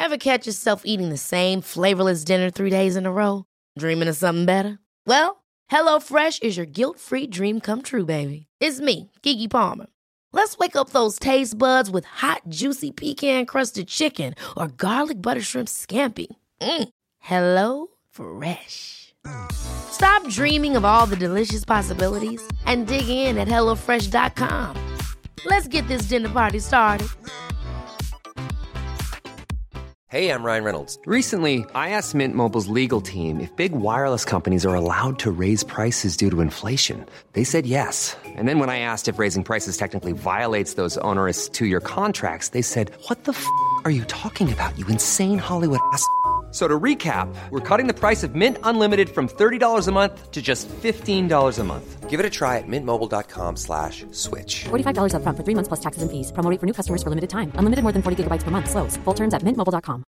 Ever catch yourself eating the same flavorless dinner 3 days in a row? Dreaming of something better? Well, HelloFresh is your guilt-free dream come true, baby. It's me, Keke Palmer. Let's wake up those taste buds with hot, juicy pecan-crusted chicken or garlic butter shrimp scampi. Hello Fresh. Stop dreaming of all the delicious possibilities and dig in at HelloFresh.com. Let's get this dinner party started. Hey, I'm Ryan Reynolds. Recently, I asked Mint Mobile's legal team if big wireless companies are allowed to raise prices due to inflation. They said yes. And then when I asked if raising prices technically violates those onerous 2-year contracts, they said, "What the f*** are you talking about, you insane Hollywood ass?" So to recap, we're cutting the price of Mint Unlimited from $30 a month to just $15 a month. Give it a try at mintmobile.com/switch. $45 up front for 3 months plus taxes and fees. Promo rate for new customers for limited time. Unlimited more than 40 gigabytes per month. Slows full terms at mintmobile.com.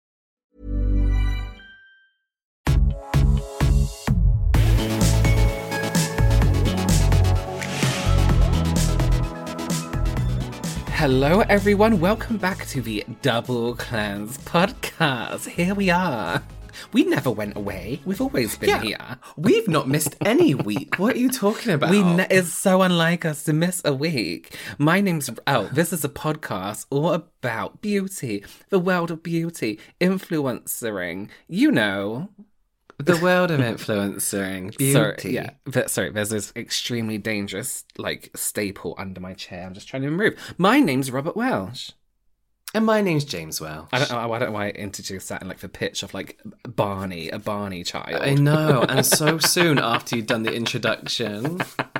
Hello everyone, welcome back to the Double Cleanse podcast. Here we are. We never went away. We've always been here. We've not missed any week. What are you talking about? It's so unlike us to miss a week. My name's... this is a podcast all about beauty, the world of beauty, influencering, you know... The world of influencing, beauty. Sorry, there's this extremely dangerous, staple under my chair. I'm just trying to remove. My name's Robert Welsh. And my name's James Welsh. I don't know why I introduced that in the pitch of Barney, a Barney child. I know, and so soon after you'd done the introduction.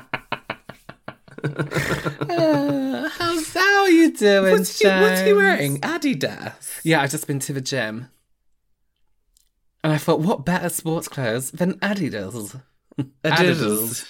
How are you doing, What are you wearing? Adidas? Yeah, I've just been to the gym. And I thought, what better sports clothes than Adidas? Adidas.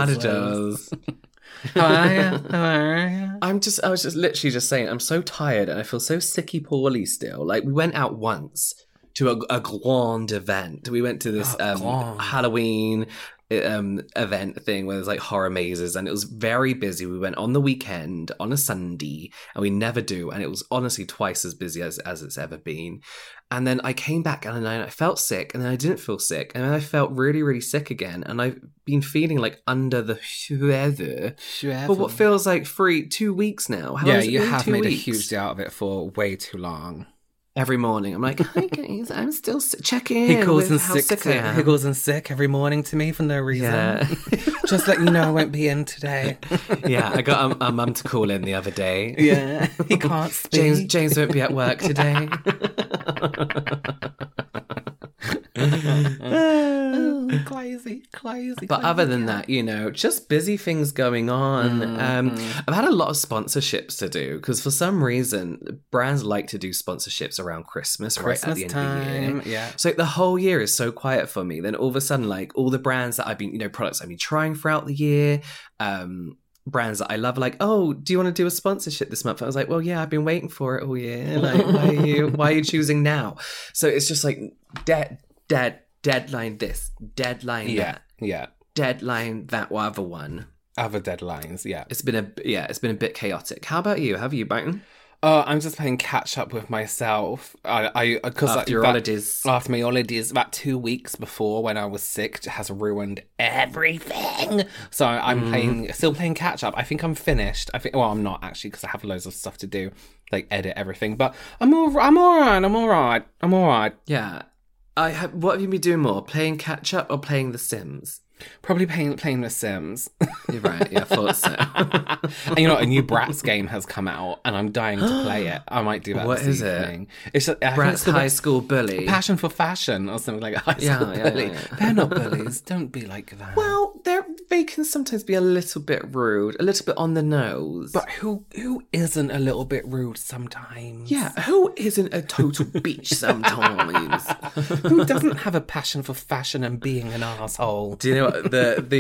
How are you? I was just literally saying, I'm so tired and I feel so sicky poorly still. We went out once to a grand event. We went to this Halloween event thing where there's horror mazes, and it was very busy. We went on the weekend on a Sunday, and we never do, and it was honestly twice as busy as it's ever been. And then I came back and then I felt sick, and then I didn't feel sick, and then I felt really, really sick again, and I've been feeling under the weather for what feels like 2 weeks now. How yeah, you have made a huge deal out of it for way too long. Every morning, I'm like, "Hi guys, I'm still checking in." He calls in how sick. I am. He calls in sick every morning to me for no reason. Yeah. Just let you know I won't be in today. Yeah, I got a mum to call in the other day. Yeah, he can't speak. James won't be at work today. Crazy. But other than that, just busy things going on. I've had a lot of sponsorships to do because for some reason brands like to do sponsorships around Christmas right at the end of the year. Yeah. So the whole year is so quiet for me. Then all of a sudden, all the brands that I've been, products I've been trying throughout the year, brands that I love, do you want to do a sponsorship this month? I was like, well, yeah, I've been waiting for it all year. Why are you choosing now? So it's just deadline this, deadline that. Yeah. Deadline that other one. Other deadlines, yeah. It's been a bit chaotic. How about you? Have you been? I'm just playing catch up with myself. After your holidays. After my holidays, about 2 weeks before when I was sick, has ruined everything. So I'm still playing catch up. I think I'm finished. I'm not actually because I have loads of stuff to do, edit everything. But I'm all right. Yeah. What have you been doing more? Playing catch up or playing The Sims? Probably playing The Sims. You're right, yeah, I thought so. And a new Bratz game has come out, and I'm dying to play it. I might do that What this is evening. it? It's just, Bratz High School Bully. Passion for Fashion, or something like a high school bully. Yeah. They're not bullies. Don't be like that. Well, they can sometimes be a little bit rude, a little bit on the nose. But who isn't a little bit rude sometimes? Yeah, who isn't a total bitch sometimes? Who doesn't have a passion for fashion and being an asshole? Do you know what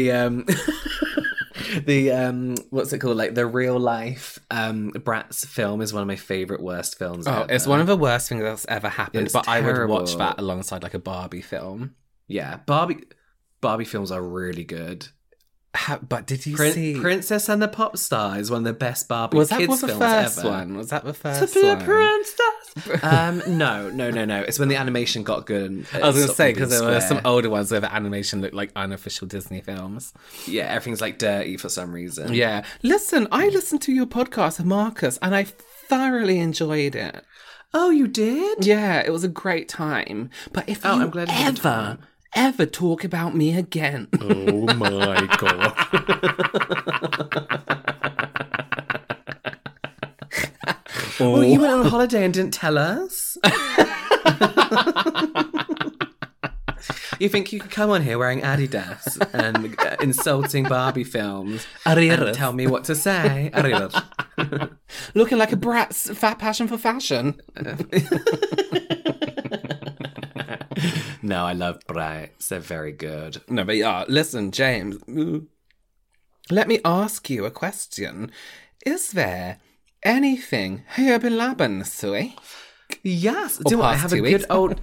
what's it called? The real life Bratz film is one of my favourite worst films ever. It's one of the worst things that's ever happened, It's but terrible. I would watch terrible. that alongside a Barbie film. Yeah, Barbie films are really good. But did you see Princess and the Pop Star is one of the best Barbie kids films ever. Was that the first To be a one? princess, No. It's when the animation got good. And I was going to stopped say, being because there were some square. older ones where the animation looked like unofficial Disney films. Yeah, everything's like dirty for some reason. Yeah. Listen, I listened to your podcast, Marcus, and I thoroughly enjoyed it. Oh, you did? Yeah, it was a great time. But if Oh, you I'm glad you had a good time. ever talk about me again... Oh my god. Well, you went on holiday and didn't tell us? You think you could come on here wearing Adidas and insulting Barbie films and tell me what to say? Looking like a brat's fat passion for fashion. No, I love Brights. They're very good. No, but yeah, listen, James. Let me ask you a question. Is there anything you've been labbing, Sui? Yes. Or Do you know what? I past have a 2 good weeks? old...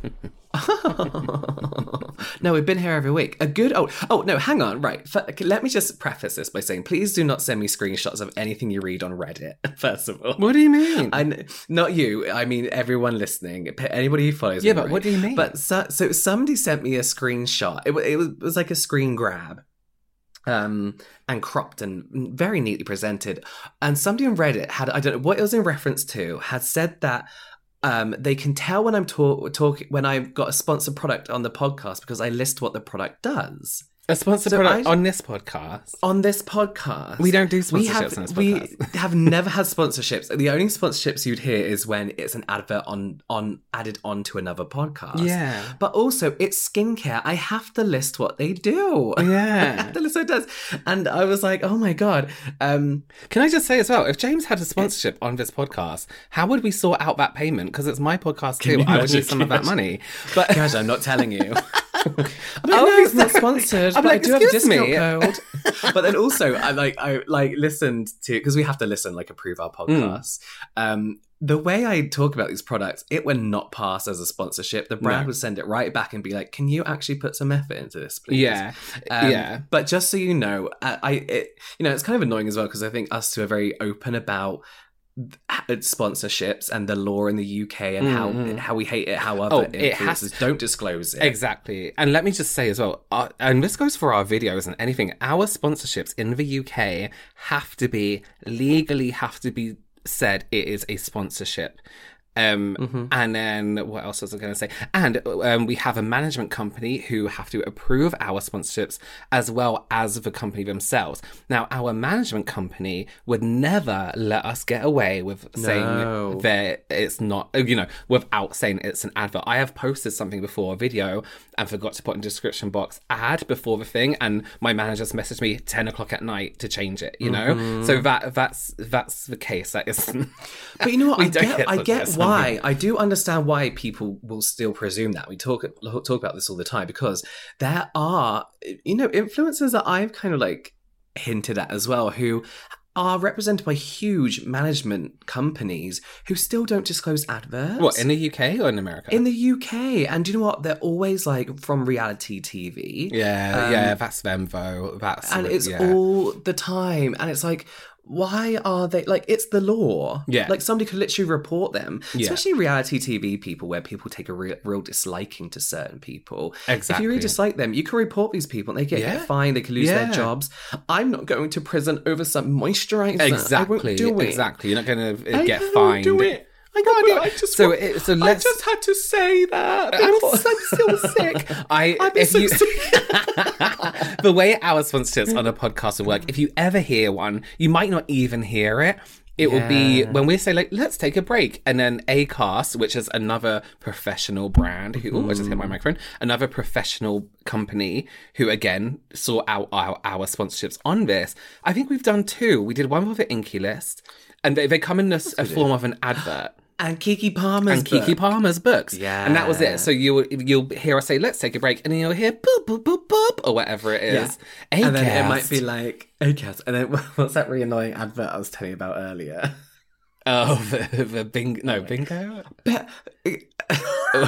No, we've been here every week. A good old... Oh, no, hang on. Right. Let me just preface this by saying, please do not send me screenshots of anything you read on Reddit, first of all. What do you mean? Not you. I mean, everyone listening. Anybody who follows me. Yeah, but right? what do you mean? But so somebody sent me a screenshot. It was like a screen grab. And cropped and very neatly presented. And somebody on Reddit had, I don't know what it was in reference to, had said that they can tell when I'm talking when I've got a sponsored product on the podcast because I list what the product does. A sponsored product on this podcast? On this podcast. We don't do sponsorships on this podcast. We have never had sponsorships. The only sponsorships you'd hear is when it's an advert added onto another podcast. Yeah. But also, it's skincare. I have to list what they do. Yeah. I have to list what it does. And I was like, oh my God. Can I just say as well, if James had a sponsorship on this podcast, how would we sort out that payment? Because it's my podcast too. I would need some of that money. But Gosh, I'm not telling you. Oh, No, it's not sponsored, I'm but like, I do have a excuse discount me. code. But then also, I listened to, because we have to listen, like approve our podcasts. The way I talk about these products, it would not pass as a sponsorship. The brand would send it right back and be like, "Can you actually put some effort into this, please?" Yeah, yeah. But just so you know, it's kind of annoying as well because I think us two are very open about sponsorships and the law in the UK and how we hate it, how other influencers don't disclose it. Exactly. And let me just say as well, and this goes for our videos and anything, our sponsorships in the UK legally have to be said it is a sponsorship. And then what else was I going to say? And we have a management company who have to approve our sponsorships as well as the company themselves. Now, our management company would never let us get away with saying that it's not, without saying it's an advert. I have posted something before, a video, and forgot to put in the description box ad before the thing, and my manager's messaged me 10 o'clock at night to change it, you know? So that's the case. That is. But you know what? I get why. I do understand why people will still presume that. We talk about this all the time because there are, influencers that I've kind of like hinted at as well who are represented by huge management companies who still don't disclose adverts. What, in the UK or in America? In the UK. And do you know what? They're always like from reality TV. Yeah, that's them though. It's all the time. And it's like, why are they like, it's the law. Yeah. Like somebody could literally report them, Yeah. especially reality TV people where people take a real disliking to certain people. Exactly. If you really dislike them, you can report these people and they get fined, they can lose their jobs. I'm not going to prison over some moisturizer. Exactly. I won't do it. Exactly. You're not going to get I won't fined. do it. I can't do it. I just had to say that. I'm still sick. The way our sponsorships on a podcast will work, if you ever hear one, you might not even hear it. It will be when we say, like, let's take a break. And then Acast, which is another professional brand who, I just hit my microphone, another professional company who, again, sort out our sponsorships on this. I think we've done 2. We did one with the Inky List, and they come in a form of an advert. And Kiki Palmer's books. Yeah. And that was it. So you'll hear us say, let's take a break. And then you'll hear boop, boop, boop, boop, or whatever it is. Yeah. And then it might be like, Acast. And then what's that really annoying advert I was telling you about earlier? Oh, the bingo. No, bingo?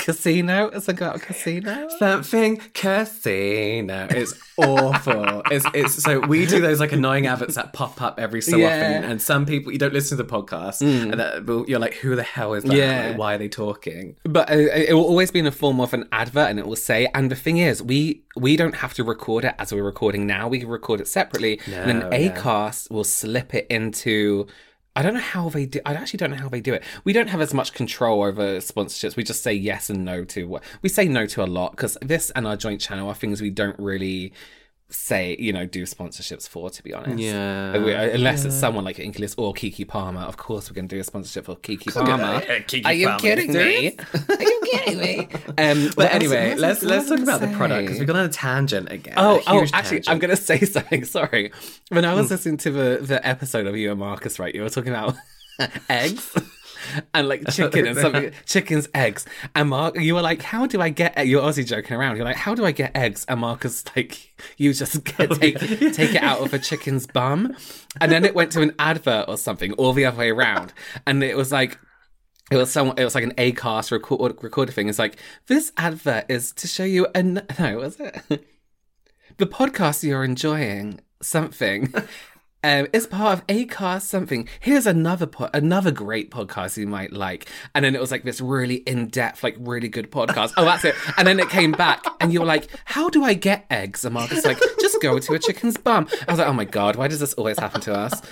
Casino? It's about a casino? Something casino. It's awful. It's so we do those like annoying adverts that pop up every so often, and some people, you don't listen to the podcast, and you're like, who the hell is that? Yeah. Like, why are they talking? But it will always be in the form of an advert, and it will say, and the thing is, we don't have to record it as we're recording now. We can record it separately, and then Acast will slip it into... I don't know how they do. I actually don't know how they do it. We don't have as much control over sponsorships. We just say yes and no to what we say no to a lot, because this and our joint channel are things we don't really say, do sponsorships for, to be honest. Yeah. Unless it's someone like Inkless or Kiki Palmer. Of course, we're going to do a sponsorship for Kiki Palmer. Are you kidding me? Are you kidding me? But anyway, let's talk about the product, because we've gone on a tangent again. Actually, tangent. I'm going to say something. Sorry. When I was listening to the episode of you and Marcus, right, you were talking about eggs. And like chicken and something, chicken's eggs. And Mark, you were like, how do I get, you're obviously joking around. You're like, how do I get eggs? And Marcus, like, you just take it out of a chicken's bum. And then it went to an advert or something, or the other way around. And it was like, it was like an Acast recorder thing. It's like, this advert is to show you, no, was it? The podcast you're enjoying, something. It's part of Acast something. Here's another great podcast you might like. And then it was like this really in-depth, like really good podcast. Oh, that's it. And then it came back and you were like, how do I get eggs? And Marcus like, just go to a chicken's bum. I was like, oh my God, why does this always happen to us?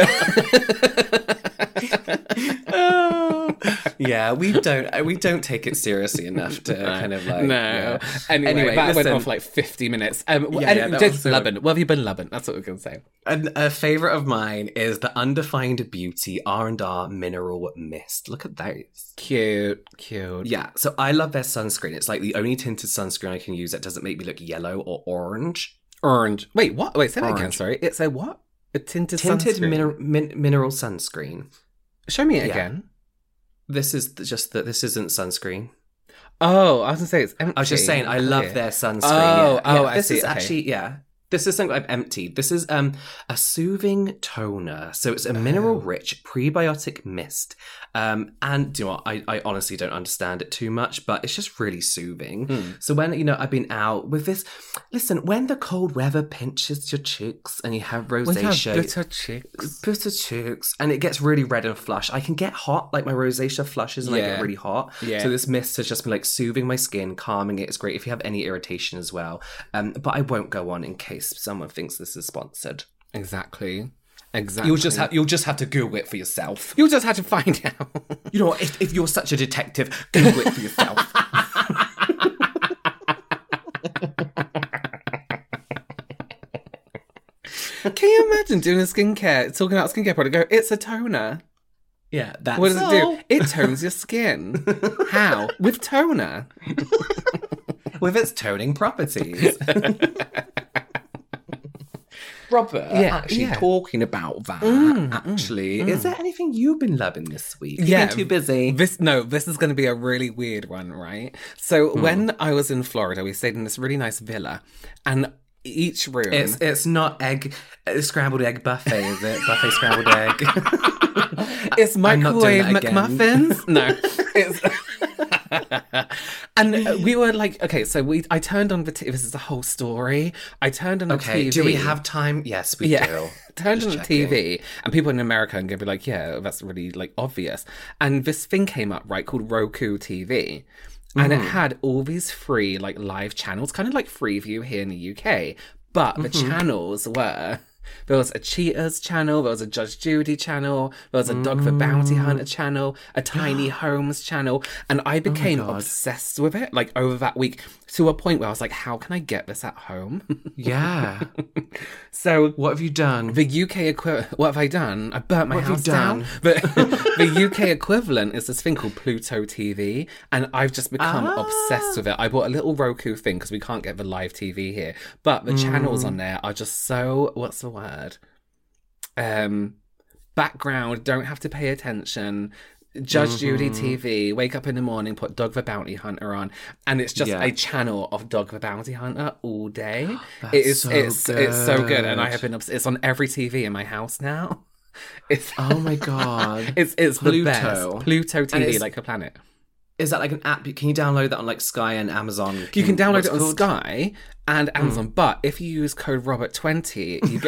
Yeah, we don't take it seriously enough to kind of like... No. Yeah. Anyway, that went listen. off like 50 minutes. That Just was so- Lubbin. What have you been lubbing? That's what we're going to say. And a favourite of mine is the Undefined Beauty R&R Mineral Mist. Look at those. Cute. Yeah, so I love their sunscreen. It's like the only tinted sunscreen I can use that doesn't make me look yellow or orange. Orange. Wait, what? Wait, say that again, Orange. sorry. It's a what? A tinted Tinted sunscreen? mineral sunscreen. Show me it Yeah. again. This is just that this isn't sunscreen. Oh, I was going to say it's empty. I was just saying I love their sunscreen. I This see. is Okay. actually, this is something I've emptied. This is a soothing toner. So it's a mineral-rich prebiotic mist. And do you know what? I honestly don't understand it too much, but it's just really soothing. So when, I've been out with this... Listen, when the cold weather pinches your cheeks and you have rosacea... Bitter cheeks. And it gets really red and flush. I can get hot, like my rosacea flushes and I get really hot. Yeah. So this mist has just been like soothing my skin, calming it. It's great if you have any irritation as well. But I won't go on in case someone thinks this is sponsored. Exactly. You'll just have to Google it for yourself. You'll just have to find out. You know what? If you're such a detective, Google it for yourself. Can you imagine doing a skincare, talking about skincare product, go, it's a toner. Yeah, that's What does it do? It tones your skin. How? With toner. with its toning properties. Robert, talking about that, is there anything you've been loving this week? You've been too busy. This is going to be a really weird one, right? So when I was in Florida, we stayed in this really nice villa, and each room... It's not scrambled egg buffet, is it? Buffet scrambled egg. It's microwave McMuffins? No, it's... And we were like, okay, so I turned on the TV. This is the whole story. I turned on the TV. Do we have time? Yes, we do. Turned on the TV, and people in America are going to be like, yeah, that's really like obvious. And this thing came up, right, called Roku TV. And it had all these free like live channels, kind of like Freeview here in the UK. But the channels were... There was a Cheaters channel, there was a Judge Judy channel, there was a Dog the Bounty Hunter channel, a Tiny Homes channel, and I became obsessed with it, like, over that week, to a point where I was like, how can I get this at home? Yeah. So... What have you done? The UK what have I done? I burnt my house down. But the UK equivalent is this thing called Pluto TV, and I've just become obsessed with it. I bought a little Roku thing, because we can't get the live TV here, but the channels on there are just so... What's the word? Background, don't have to pay attention. Judge Judy TV, wake up in the morning, put Dog the Bounty Hunter on, and it's just a channel of Dog the Bounty Hunter all day. It's so good, and I have been it's on every TV in my house now. Oh my god. It's Pluto. the best. Pluto TV, like a planet. Is that like an app? Can you download that on like Sky and Amazon? You can download what's it on called? Sky and Amazon, but if you use code Robert20, you get...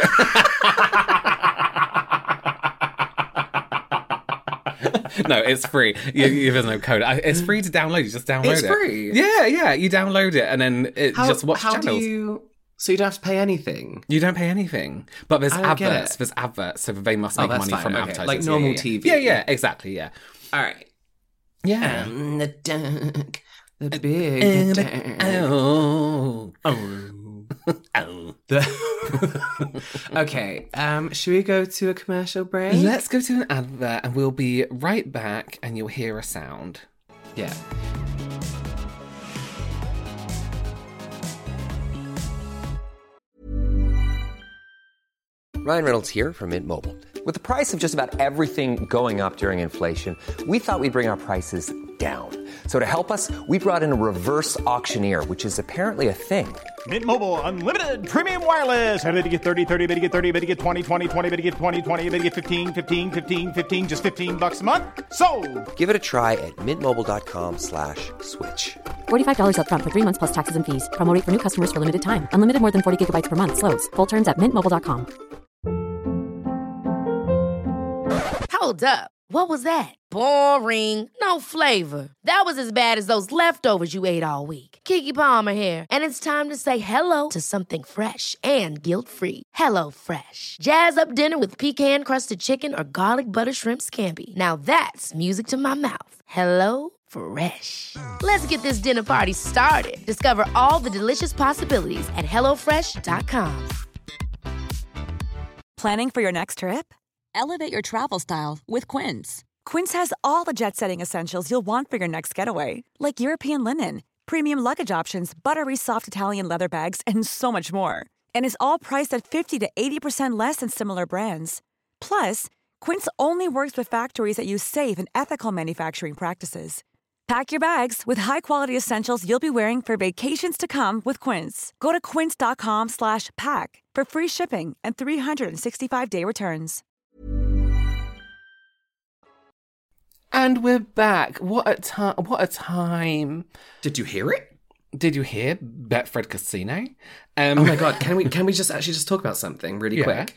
No, it's free. There's no code. It's free to download. You just download it. It's free? Yeah. You download it and then just watch how channels. So you don't have to pay anything? You don't pay anything. But there's I don't get adverts. it. There's adverts, so they must make that's money fine, from okay. advertising. Like normal TV. Yeah, exactly, yeah. All right. Yeah. The duck, the big duck. Oh. Okay, should we go to a commercial break? Let's go to an advert and we'll be right back and you'll hear a sound. Yeah. Ryan Reynolds here from Mint Mobile. With the price of just about everything going up during inflation, we thought we'd bring our prices down. So to help us, we brought in a reverse auctioneer, which is apparently a thing. Mint Mobile Unlimited Premium Wireless. How to get 30, 30, bit to get 30, bit to get 20, 20, 20, bit to get 20, 20, bit to get 15, 15, 15, 15, just $15 a month? Sold! Give it a try at mintmobile.com/switch. $45 up front for 3 months plus taxes and fees. Promo rate for new customers for limited time. Unlimited more than 40 gigabytes per month. Slows full terms at mintmobile.com. Hold up. What was that? Boring. No flavor. That was as bad as those leftovers you ate all week. Keke Palmer here, and it's time to say hello to something fresh and guilt-free. Hello Fresh. Jazz up dinner with pecan-crusted chicken or garlic butter shrimp scampi. Now that's music to my mouth. Hello Fresh. Let's get this dinner party started. Discover all the delicious possibilities at hellofresh.com. Planning for your next trip? Elevate your travel style with Quince. Quince has all the jet-setting essentials you'll want for your next getaway, like European linen, premium luggage options, buttery soft Italian leather bags, and so much more. And is all priced at 50 to 80% less than similar brands. Plus, Quince only works with factories that use safe and ethical manufacturing practices. Pack your bags with high-quality essentials you'll be wearing for vacations to come with Quince. Go to quince.com/pack for free shipping and 365-day returns. And we're back. What a time. What a time. Did you hear it? Did you hear Betfred Casino? Oh my God, can we just actually just talk about something really quick?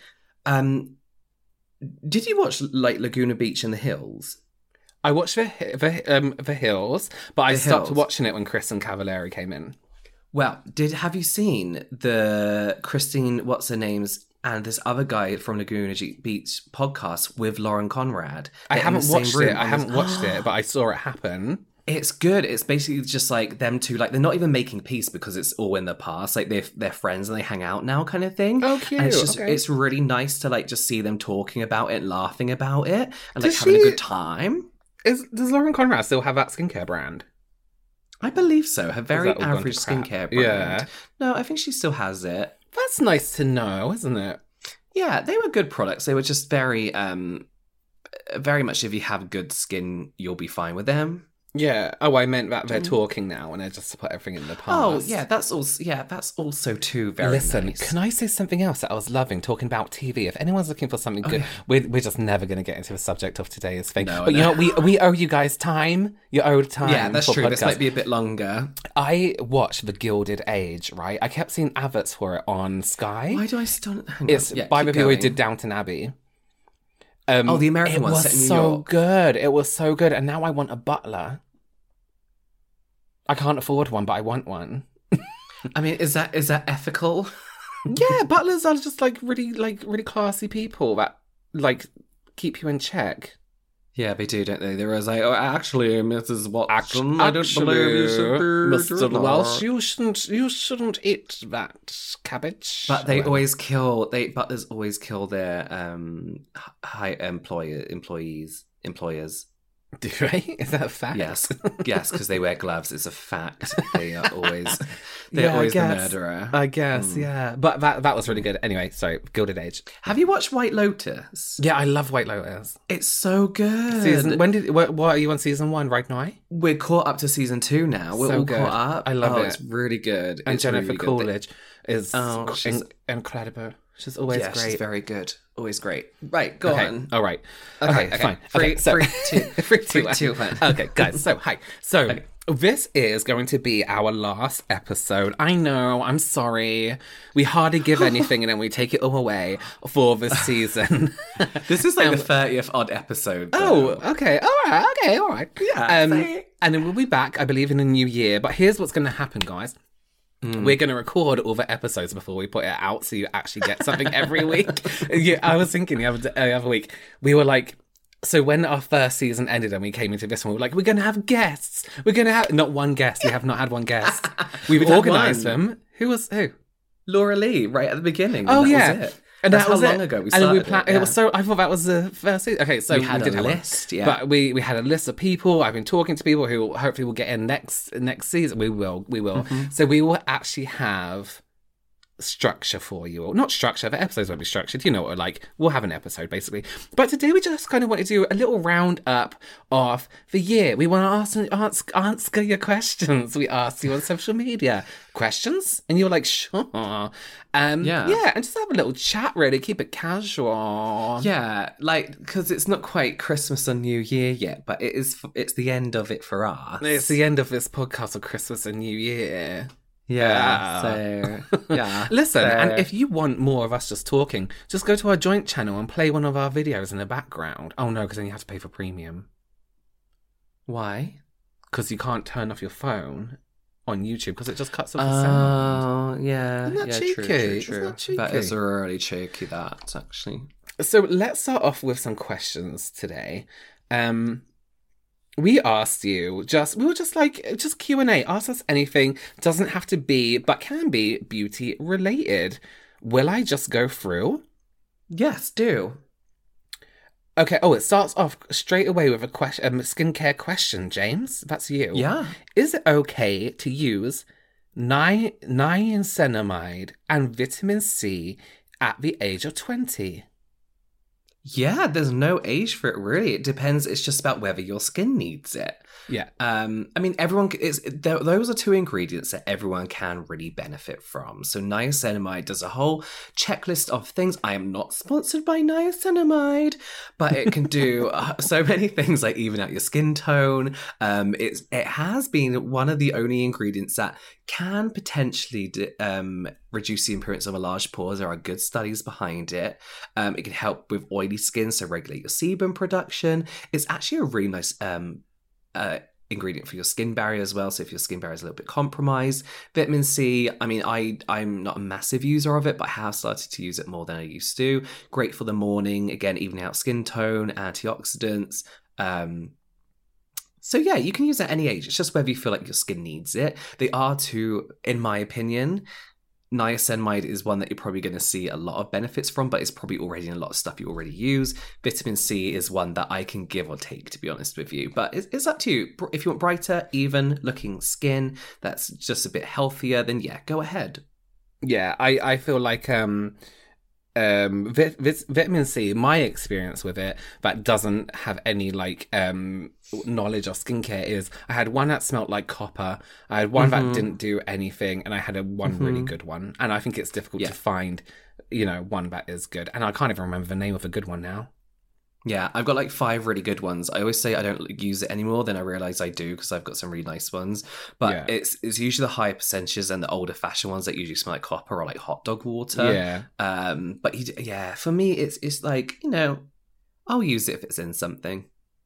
Did you watch like Laguna Beach in the Hills? I watched the Hills, but I stopped watching it when Kristen Cavallari came in. Well, have you seen the Christine, what's her name's, and this other guy from Laguna Beach podcast with Lauren Conrad? I haven't watched it, but I saw it happen. It's good. It's basically just like them two, like they're not even making peace because it's all in the past. Like they're friends and they hang out now, kind of thing. Oh, cute. And it's just it's really nice to like just see them talking about it, laughing about it, and like having a good time. Does Lauren Conrad still have that skincare brand? I believe so. Her very average skincare brand. Yeah. No, I think she still has it. That's nice to know, isn't it? Yeah, they were good products. They were just very much if you have good skin, you'll be fine with them. Yeah. Oh, I meant that they're talking now and they're just to put everything in the past. Oh, yeah, that's also too very Listen, nice. Can I say something else that I was loving talking about TV? If anyone's looking for something good, we're just never going to get into the subject of today's thing. No, but you know, we owe you guys time. You owed time. Yeah, that's true. Podcasts. This might be a bit longer. I watched The Gilded Age, right? I kept seeing adverts for it on Sky. Why do I still... It's by the people who did Downton Abbey. The American one set in New York. It was so good. It was so good. And now I want a butler. I can't afford one, but I want one. I mean, is that ethical? Yeah, butlers are just really classy people that like keep you in check. Yeah, they do, don't they? They're always like, oh, actually, Mrs. Watson, I don't believe you should be Mr. Welsh, you shouldn't eat that cabbage. But they always kill. Butlers always kill their high employers. Do they? Is that a fact? Yes, because they wear gloves. It's a fact. They are always the murderer. I guess, yeah. But that was really good. Anyway, sorry, Gilded Age. Have you watched White Lotus? Yeah, I love White Lotus. It's so good. What are you on season 1 right now? We're caught up to season 2 now. We're all caught up. I love it. It's really good. And it's Jennifer really Coolidge is she's incredible. which is always Yeah, great. she's very good. Always great. Right, go on. All right. Okay. Fine. Three, Okay, so, three, two, one. Okay, guys. So, hi. So, this is going to be our last episode. I know. I'm sorry. We hardly give anything and then we take it all away for this season. This is like the 30th odd episode. Oh, though. okay. All right. Yeah, and then we'll be back, I believe, in the new year. But here's what's going to happen, guys. We're going to record all the episodes before we put it out, so you actually get something every week. Yeah, I was thinking the other week, we were like, so when our first season ended and we came into this one, we were like, we're going to have guests. We're going to have, not one guest. We have not had one guest. We've organised them. Who? Laura Lee, right at the beginning. Oh, that yeah. Was it. And That's that was how long it. ago we and started then it was so. I thought that was the first season. Okay, so we had did a have one. list, yeah. But we had a list of people. I've been talking to people who hopefully will get in next season. We will. Mm-hmm. So we will actually have structure for you, or not structure. The episodes won't be structured. You know what we're like. We'll have an episode basically. But today we just kind of want to do a little round up of the year. We want to answer your questions. We ask you on social media questions, and you're like, sure. Yeah, and just have a little chat. Really, keep it casual. Yeah, like because it's not quite Christmas and New Year yet, but it is. It's the end of it for us. It's the end of this podcast of Christmas and New Year. Yeah. So, yeah. Listen, and if you want more of us just talking, just go to our joint channel and play one of our videos in the background. Oh no, because then you have to pay for premium. Why? Because you can't turn off your phone on YouTube because it just cuts off the sound. Oh, yeah. Isn't that yeah, cheeky? True. Isn't that cheeky? That is really cheeky, that, actually. So let's start off with some questions today. We asked you just Q&A. Ask us anything. Doesn't have to be, but can be beauty related. Will I just go through? Yes, do. Okay. Oh, it starts off straight away with a skincare question, James. That's you. Yeah. Is it okay to use niacinamide and vitamin C at the age of 20? Yeah, there's no age for it, really. It depends. It's just about whether your skin needs it. Yeah. I mean, those are two ingredients that everyone can really benefit from. So niacinamide does a whole checklist of things. I am not sponsored by niacinamide, but it can do so many things, like even out your skin tone. It has been one of the only ingredients that can potentially reduce the appearance of enlarged pores. There are good studies behind it. It can help with oily skin, so regulate your sebum production. It's actually a really nice ingredient for your skin barrier as well. So if your skin barrier is a little bit compromised, vitamin C. I mean, I'm not a massive user of it, but I have started to use it more than I used to. Great for the morning. Again, evening out skin tone, antioxidants. So yeah, you can use it at any age. It's just whether you feel like your skin needs it. They are two, in my opinion. Niacinamide is one that you're probably going to see a lot of benefits from, but it's probably already in a lot of stuff you already use. Vitamin C is one that I can give or take, to be honest with you. But it's up to you. If you want brighter, even looking skin that's just a bit healthier, then yeah, go ahead. Yeah, I feel like vitamin C, my experience with it, that doesn't have any knowledge of skincare, is I had one that smelled like copper, I had one that didn't do anything, and I had one really good one. And I think it's difficult to find, one that is good. And I can't even remember the name of a good one now. Yeah, I've got like 5 really good ones. I always say I don't use it anymore, then I realise I do because I've got some really nice ones. But it's usually the higher percentages and the older fashioned ones that usually smell like copper or like hot dog water. Yeah. But for me, it's like, I'll use it if it's in something.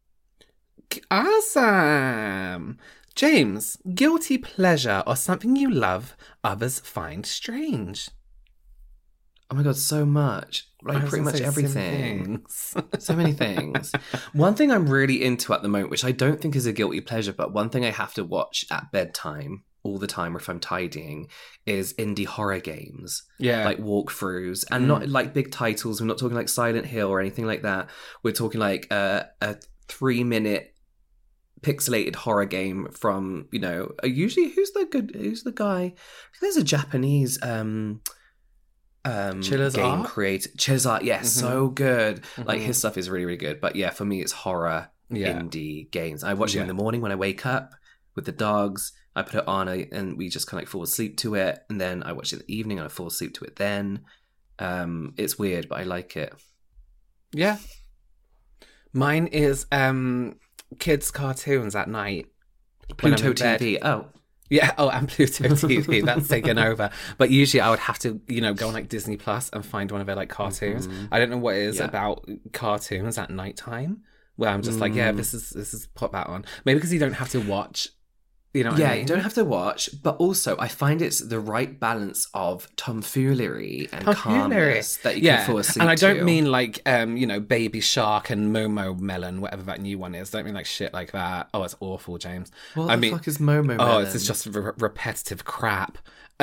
Awesome. James, guilty pleasure or something you love, others find strange? Oh my God, so much. Like pretty much everything. So many things. One thing I'm really into at the moment, which I don't think is a guilty pleasure, but one thing I have to watch at bedtime all the time or if I'm tidying, is indie horror games. Yeah. Like walkthroughs. And not like big titles. We're not talking like Silent Hill or anything like that. We're talking like a 3-minute pixelated horror game from, usually who's the guy? There's a Japanese Chiller's game Art? creator. Chiller's Art, yeah, so good. Like his stuff is really, really good. But yeah, for me it's horror indie games. I watch them in the morning when I wake up with the dogs. I put it on and we just kind of like fall asleep to it. And then I watch it in the evening and I fall asleep to it then. It's weird, but I like it. Yeah. Mine is kids' cartoons at night. Pluto TV. Oh. Yeah, and Pluto TV, that's taken over. But usually I would have to, go on like Disney Plus and find one of their like cartoons. I don't know what it is about cartoons at nighttime where I'm just like, this is put that on. Maybe because you don't have to watch. You know what I mean? You don't have to watch, but also I find it's the right balance of tomfoolery and calmness that you can fall asleep to. And I don't mean like, Baby Shark and Momo Melon, whatever that new one is. I don't mean like shit like that. Oh, it's awful, James. What the fuck is Momo Melon? Oh, it's just repetitive crap.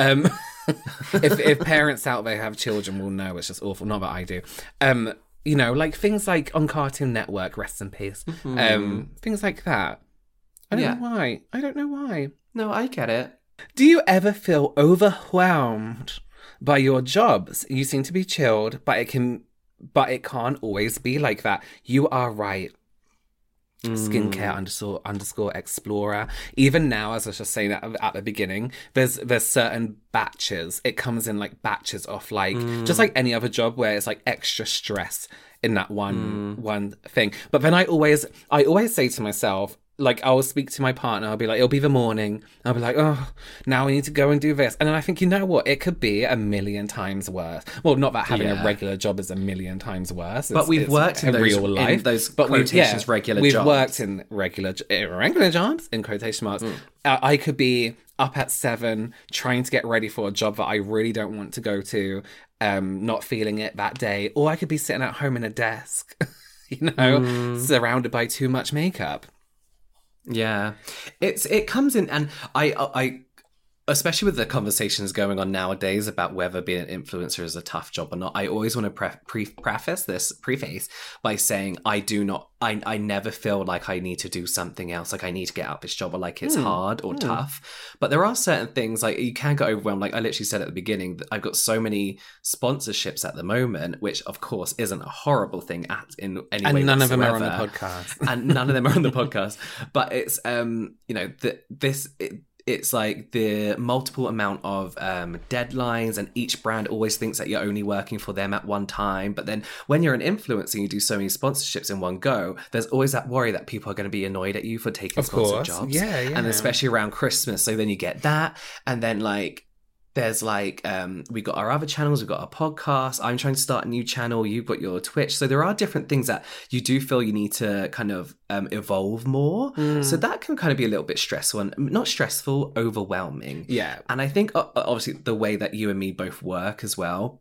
If parents out there have children will know it's just awful. Not that I do. Like things like on Cartoon Network, rest in peace. Things like that. I don't know why. No, I get it. Do you ever feel overwhelmed by your jobs? You seem to be chilled, but it can't always be like that. You are right. Skincare underscore explorer. Even now, as I was just saying at the beginning, there's certain batches. It comes in like batches of like just like any other job where it's like extra stress in that one thing. But then I always say to myself, like, I'll speak to my partner, I'll be like, it'll be the morning. I'll be like, oh, now we need to go and do this. And then I think, you know what? It could be a million times worse. Well, not that having a regular job is a million times worse. But we've worked in real life. In those quotations, regular jobs. We've worked in regular jobs, in quotation marks. I could be up at 7 trying to get ready for a job that I really don't want to go to, not feeling it that day. Or I could be sitting at home in a desk, surrounded by too much makeup. Yeah, it comes in, and I especially with the conversations going on nowadays about whether being an influencer is a tough job or not, I always want to preface by saying I never feel like I need to do something else, like I need to get out this job, or like it's hard or tough. But there are certain things, like you can get overwhelmed. Like I literally said at the beginning, that I've got so many sponsorships at the moment, which of course isn't a horrible thing in any way. And none whatsoever. of them are on the podcast. And none of them are on the podcast. But it's it's like the multiple amount of deadlines, and each brand always thinks that you're only working for them at one time. But then when you're an influencer and you do so many sponsorships in one go, there's always that worry that people are going to be annoyed at you for taking sponsored jobs. Yeah. And especially around Christmas. So then you get that. And then like, there's like, we got our other channels, we've got our podcast. I'm trying to start a new channel. You've got your Twitch. So there are different things that you do feel you need to kind of evolve more. So that can kind of be a little bit stressful, and not stressful, overwhelming. Yeah. And I think obviously the way that you and me both work as well,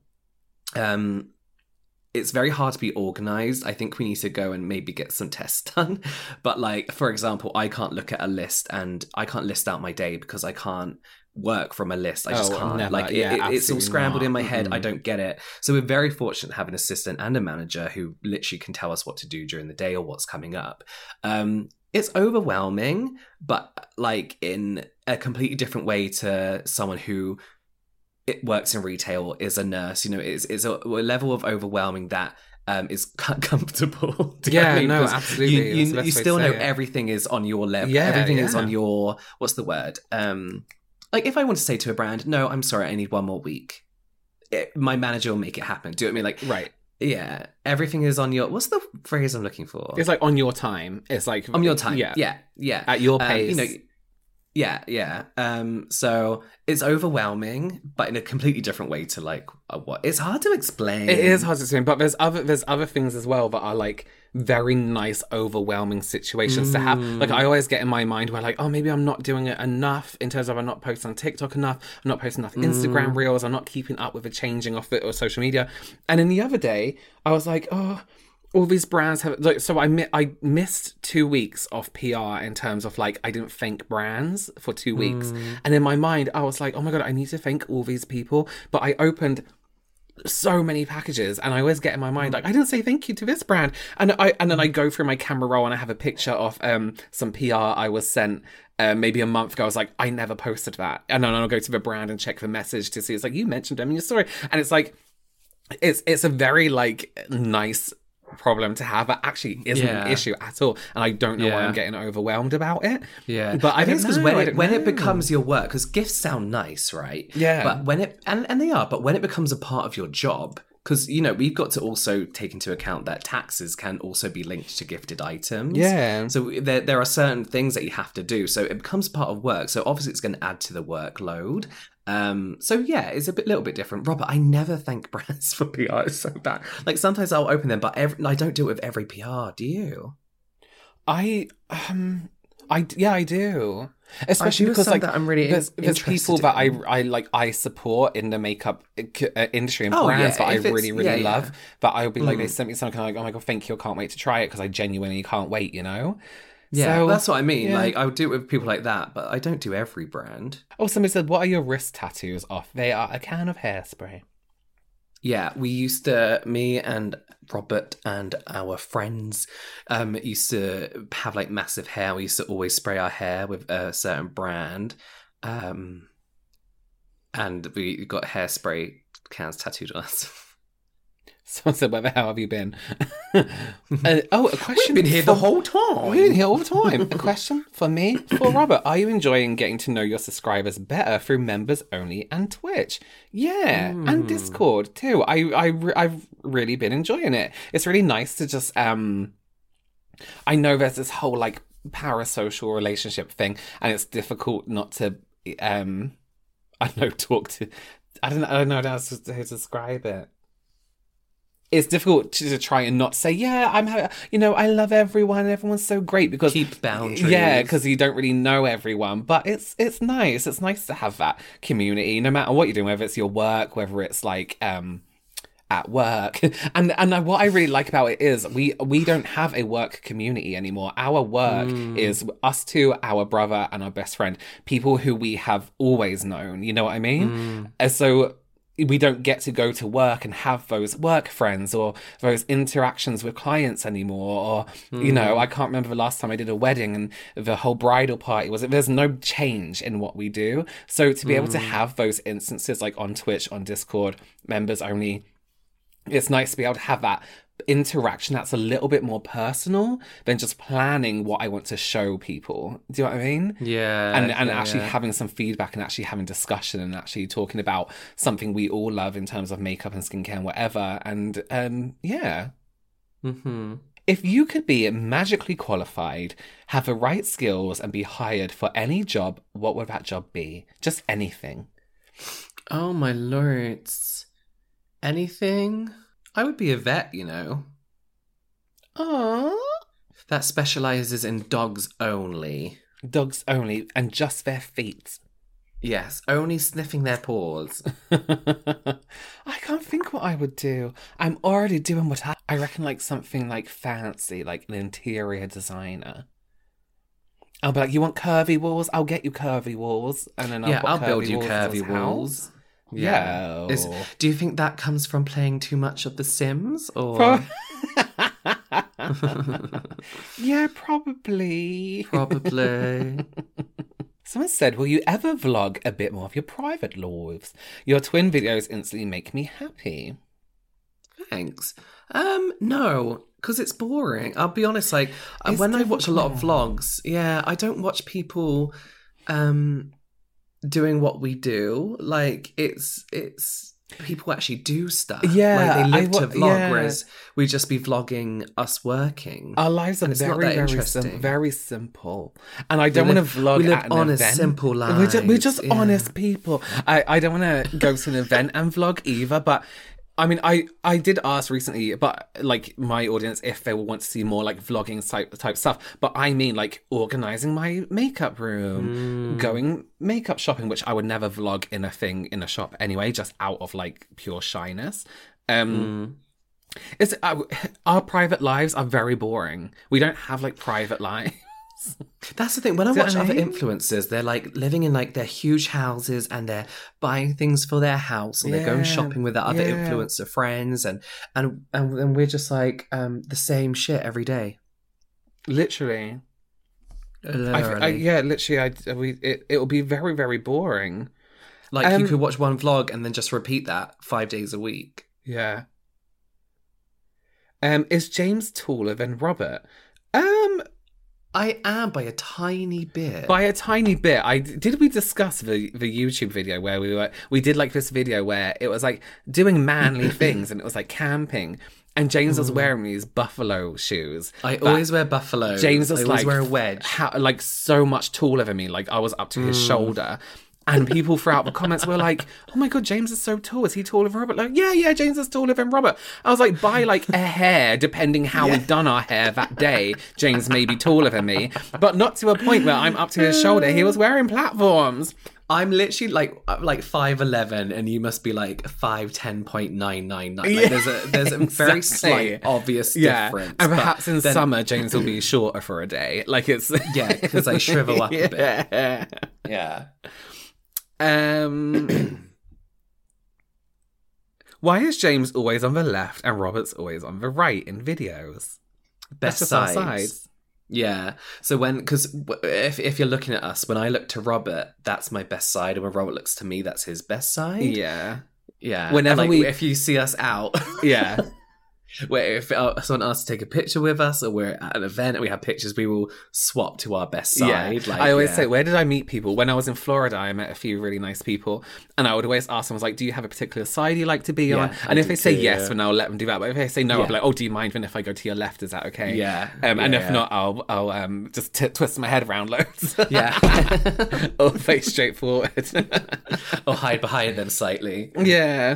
it's very hard to be organized. I think we need to go and maybe get some tests done. But like, for example, I can't look at a list and I can't list out my day because I can't work from a list. I just can't. Never. Like it's all scrambled in my head. I don't get it. So we're very fortunate to have an assistant and a manager who literally can tell us what to do during the day or what's coming up. It's overwhelming, but like in a completely different way to someone who it works in retail, is a nurse. It's a level of overwhelming that is comfortable. Absolutely. You still know everything is on your level. Everything is on your, what's the word? Like if I want to say to a brand, no, I'm sorry, I need one more week, my manager will make it happen. Do you know what I mean? Like, right. Yeah, everything is on your, what's the phrase I'm looking for? It's like on your time. It's like on your time. Yeah. At your pace. Yeah. So it's overwhelming, but in a completely different way to like what? It's hard to explain. It is hard to explain, but there's other things as well that are like very nice, overwhelming situations to have. Like I always get in my mind where like, oh, maybe I'm not doing it enough in terms of I'm not posting on TikTok enough, I'm not posting enough Instagram reels, I'm not keeping up with the changing of it or social media. And then the other day, I was like, oh, all these brands have like, so I missed 2 weeks of PR in terms of like I didn't thank brands for 2 weeks, and in my mind I was like, oh my god, I need to thank all these people, but I opened so many packages and I always get in my mind like I didn't say thank you to this brand, and then I go through my camera roll and I have a picture of some PR I was sent maybe a month ago. I was like, I never posted that, and then I'll go to the brand and check the message to see it's like you mentioned them in your story, and it's like it's a very like nice problem to have. It actually isn't an issue at all. And I don't know why I'm getting overwhelmed about it. Yeah. But I think don't it's know. because when it becomes your work, because gifts sound nice, right? Yeah. But when it, and they are, but when it becomes a part of your job, because, you know, we've got to also take into account that taxes can also be linked to gifted items. Yeah. So there are certain things that you have to do. So it becomes part of work. So obviously it's going to add to the workload. So yeah, it's a little bit different. Robert, I never thank brands for PR. It's so bad. Like sometimes I'll open them, but I don't do it with every PR. Do you? I do. Especially because like that I'm really there's people that I support in the makeup industry and brands that I really love. But I'll be like, they sent me something like, oh my god, thank you, I can't wait to try it because I genuinely can't wait, you know. Yeah, so, that's what I mean. Yeah. Like I would do it with people like that, but I don't do every brand. Oh, somebody said, what are your wrist tattoos off? They are a can of hairspray. Yeah, me and Robert and our friends used to have like massive hair. We used to always spray our hair with a certain brand. And we got hairspray cans tattooed on us. Someone said, where the hell have you been? A question. We've been here the whole time. We've been here all the time. A question for me, for Robert. Are you enjoying getting to know your subscribers better through members only and Twitch? Yeah, and Discord too. I've really been enjoying it. It's really nice to just, I know there's this whole like parasocial relationship thing, and it's difficult not to, talk to, I don't know how to describe it. It's difficult to try and not say, I love everyone. Everyone's so great because keep boundaries. Yeah, because you don't really know everyone. But it's nice. It's nice to have that community, no matter what you're doing, whether it's your work, whether it's like at work. And what I really like about it is we don't have a work community anymore. Our work is us two, our brother, and our best friend, people who we have always known. You know what I mean? And so we don't get to go to work and have those work friends or those interactions with clients anymore. Or, you know, I can't remember the last time I did a wedding and the whole bridal party there's no change in what we do. So to be able to have those instances like on Twitch, on Discord, members only, it's nice to be able to have that interaction that's a little bit more personal than just planning what I want to show people. Do you know what I mean? Yeah. And actually having some feedback and actually having discussion and actually talking about something we all love in terms of makeup and skincare and whatever. And yeah. Mm-hmm. If you could be magically qualified, have the right skills and be hired for any job, what would that job be? Just anything. Oh my lords. Anything? I would be a vet, you know. Aww. That specialises in dogs only. Dogs only, and just their feet. Yes, only sniffing their paws. I can't think what I would do. I'm already doing what I reckon, like something like fancy, like an interior designer. I'll be like, you want curvy walls? I'll get you curvy walls. And then I'll build you curvy walls. Yeah. Do you think that comes from playing too much of The Sims? Or yeah, probably. Probably. Someone said, will you ever vlog a bit more of your private lives? Your twin videos instantly make me happy. Thanks. No, because it's boring. I'll be honest, like, when I watch a lot of vlogs, I don't watch people doing what we do. Like, it's people actually do stuff. Yeah. Like, they live to vlog, whereas we just be vlogging us working. Our lives are very simple. And I don't want to vlog we live at an honest, event. simple lives. We're just honest people. I don't want to go to an event and vlog either, but I mean, I did ask recently, but like my audience, if they want to see more like vlogging type stuff. But I mean, like organising my makeup room, going makeup shopping, which I would never vlog in a shop anyway, just out of like pure shyness. It's our private lives are very boring. We don't have like private lives. That's the thing. When I watch other influencers, they're like living in like their huge houses and they're buying things for their house and they're going shopping with their other influencer friends and we're just like the same shit every day. Literally. Literally. It will be very, very boring. Like you could watch one vlog and then just repeat that 5 days a week. Yeah. Is James taller than Robert? I am by a tiny bit. By a tiny bit. Did we discuss the YouTube video where we did like this video where it was like doing manly things and it was like camping, and James was wearing these buffalo shoes. I always wear buffalo. James was I always wear a wedge. Like so much taller than me. Like I was up to his shoulder. And people throughout the comments were like, oh my God, James is so tall. Is he taller than Robert? Like, yeah, James is taller than Robert. I was like, by like a hair, depending how we've done our hair that day, James may be taller than me. But not to a point where I'm up to his shoulder. He was wearing platforms. I'm literally like 5'11", and you must be like 5'10.999. Like, there's a very slight, obvious difference. And perhaps in summer, James will be shorter for a day. Like it's because I shrivel up a bit. Yeah. Why is James always on the left and Robert's always on the right in videos? Best sides. Yeah. So because if you're looking at us, when I look to Robert, that's my best side, and when Robert looks to me, that's his best side. Yeah. Yeah. Whenever if you see us out, yeah. Where if someone asks to take a picture with us, or we're at an event and we have pictures, we will swap to our best side. Yeah. I always say, where did I meet people? When I was in Florida, I met a few really nice people, and I would always ask them, I was like, do you have a particular side you like to be on? And if they say yes, then I'll let them do that. But if they say no, I'll be like, oh, do you mind then if I go to your left? Is that okay? Yeah. And if not, I'll just twist my head around loads. Yeah. Or face straight forward. Or hide behind them slightly. Yeah.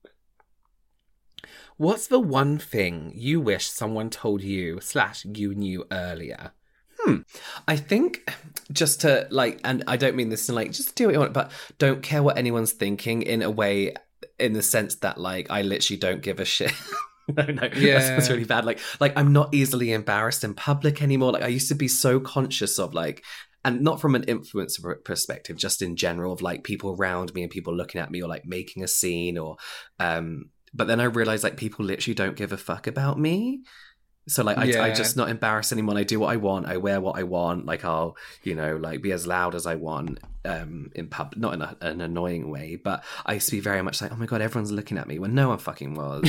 What's the one thing you wish someone told you / you knew earlier? I think just to and I don't mean this in just do what you want, but don't care what anyone's thinking in a way, in the sense that I literally don't give a shit. No, yeah. that's really bad. Like I'm not easily embarrassed in public anymore. I used to be so conscious of and not from an influencer perspective, just in general of people around me and people looking at me or making a scene or but then I realized people literally don't give a fuck about me. So I just not embarrass anyone. I do what I want. I wear what I want. I'll be as loud as I want in public, not in an annoying way. But I used to be very much oh my God, everyone's looking at me when no one fucking was.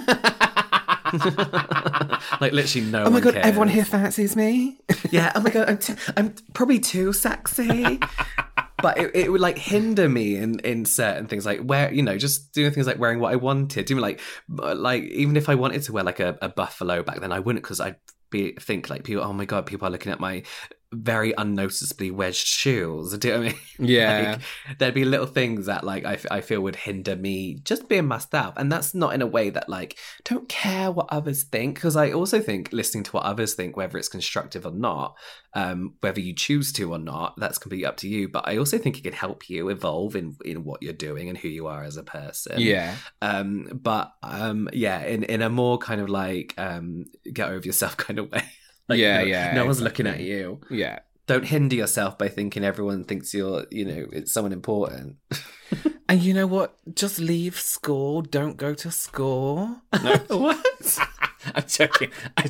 Literally no one. Oh my God, cares. everyone here fancies me. Yeah. Oh my God, I'm probably too sexy. But it would hinder me in certain things, just doing things like wearing what I wanted. Doing even if I wanted to wear a buffalo back then, I wouldn't, because I'd think people, oh my God, people are looking at my very unnoticeably wedged shoes. Do you know what I mean? Yeah. There'd be little things that I feel would hinder me just being myself. And that's not in a way that don't care what others think, because I also think listening to what others think, whether it's constructive or not, whether you choose to or not, that's completely up to you. But I also think it can help you evolve in what you're doing and who you are as a person. Yeah. In a more kind of get over yourself kind of way. No one's looking at you. Yeah. Don't hinder yourself by thinking everyone thinks you're, it's someone important. And you know what? Just leave school. Don't go to school. No. What? I'm joking.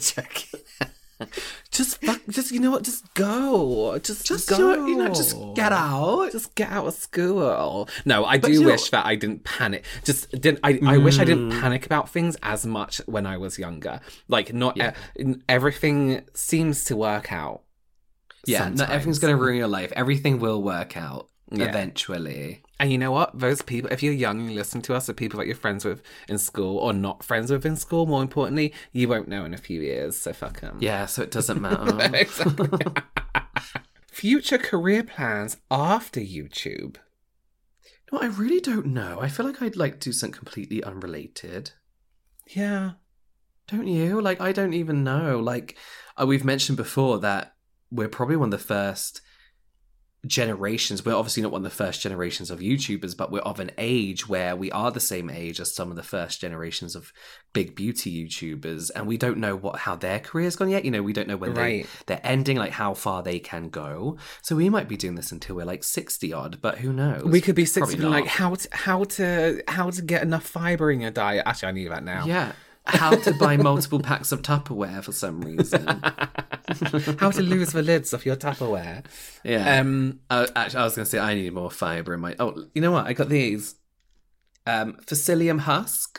Just you know what? Just go. Just go. Just get out. Just get out of school. No, I do wish that I didn't panic. I wish I didn't panic about things as much when I was younger. Everything seems to work out. Yeah, not everything's going to ruin your life. Everything will work out eventually. And you know what? Those people, if you're young and you listen to us, the people that you're friends with in school or not friends with in school, more importantly, you won't know in a few years, so fuck them. Yeah, so it doesn't matter. Exactly. Future career plans after YouTube? No, I really don't know. I feel like I'd like to do something completely unrelated. Yeah. Don't you? I don't even know. We've mentioned before that we're probably one of the first generations. We're obviously not one of the first generations of YouTubers, but we're of an age where we are the same age as some of the first generations of big beauty YouTubers, and we don't know how their career's gone yet. We don't know when they're ending, how far they can go. So we might be doing this until we're 60 odd, but who knows? We could be 60, how to get enough fibre in your diet. Actually, I knew that now. Yeah. How to buy multiple packs of Tupperware for some reason. How to lose the lids off your Tupperware. Yeah. Actually, I was going to say I need more fibre in my... Oh, you know what? I got these. Psyllium husk.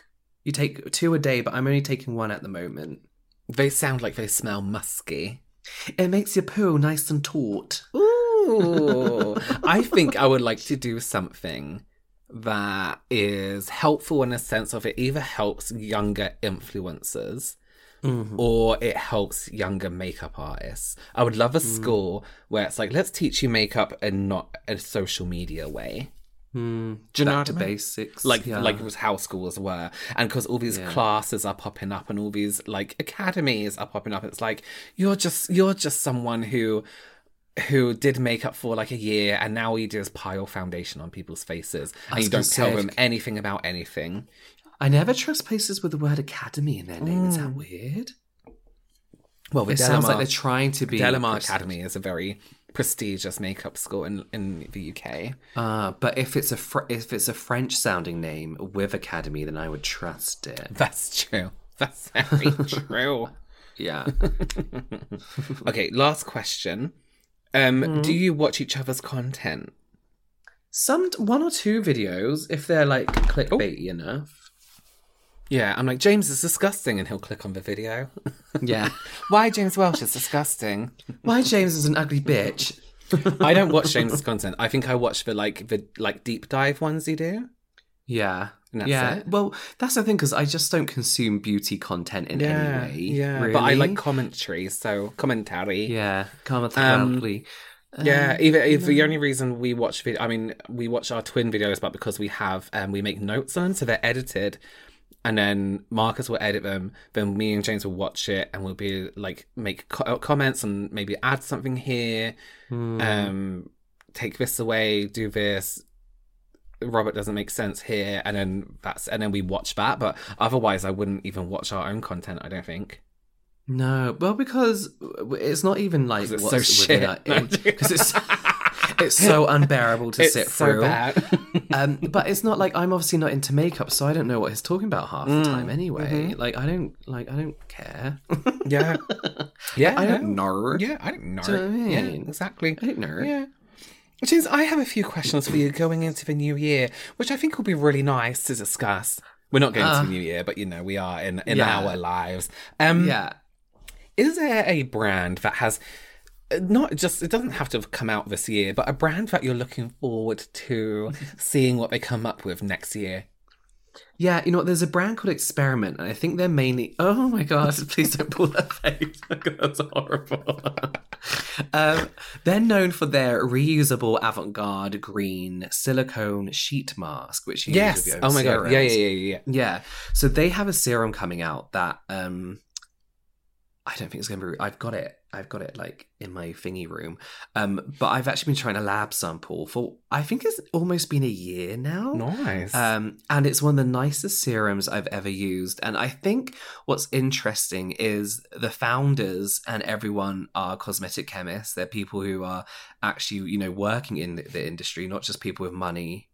You take 2 a day, but I'm only taking 1 at the moment. They sound like they smell musky. It makes your poo nice and taut. Ooh. I think I would like to do something that is helpful in a sense of it either helps younger influencers or it helps younger makeup artists. I would love a school where it's like, let's teach you makeup and not a social media way. Do you know what I the mean? basics? Like it was how schools were. And because all these classes are popping up and all these like academies are popping up, it's like, you're just someone who did makeup for like a year and now all you do is pile foundation on people's faces and you don't tell them anything about anything. I never trust places with the word academy in their name. Is that weird? Well, it sounds like they're trying to be... Delamar Academy is a very prestigious makeup school in the UK. But if it's a French sounding name with academy, then I would trust it. That's true. That's very true. Yeah. Okay, last question. Do you watch each other's content? 1 or 2 videos, if they're like clickbaity enough. Yeah, I'm like, James is disgusting, and he'll click on the video. Yeah. Why James Welsh is disgusting? Why James is an ugly bitch? I don't watch James's content. I think I watch the deep dive ones you do. Yeah. And that's it. Well, that's the thing, because I just don't consume beauty content in any way. Yeah, really. But I like commentary, so commentary. Yeah, commentary. Yeah, if the only reason we watch we watch our twin videos, but because we have we make notes on them, so they're edited, and then Marcus will edit them. Then me and James will watch it, and we'll be like make comments and maybe add something here, take this away, do this. Robert doesn't make sense here, and then we watch that. But otherwise, I wouldn't even watch our own content. I don't think. No, well, because it's not even like it's what's so shit. Because it's so unbearable to sit through. Bad. But it's not like I'm obviously not into makeup, so I don't know what he's talking about half the time anyway. Like I don't care. Yeah, yeah, I don't know. Yeah, I don't know. Do you know what I mean? Yeah, exactly. I don't know. Yeah. Which is, I have a few questions for you going into the new year, which I think will be really nice to discuss. We're not going to the new year, but we are in our lives. Is there a brand that has not just, it doesn't have to have come out this year, but a brand that you're looking forward to seeing what they come up with next year? Yeah, you know what? There's a brand called Experiment, and I think they're mainly... Oh my god, please don't pull that face. That's horrible. They're known for their reusable avant-garde green silicone sheet mask, which you use with your own serums. God. Yeah. So they have a serum coming out that... I don't think it's going to be... I've got it like in my thingy room. But I've actually been trying to lab sample for, I think it's almost been a year now. Nice. And it's one of the nicest serums I've ever used. And I think what's interesting is the founders and everyone are cosmetic chemists. They're people who are actually, working in the industry, not just people with money.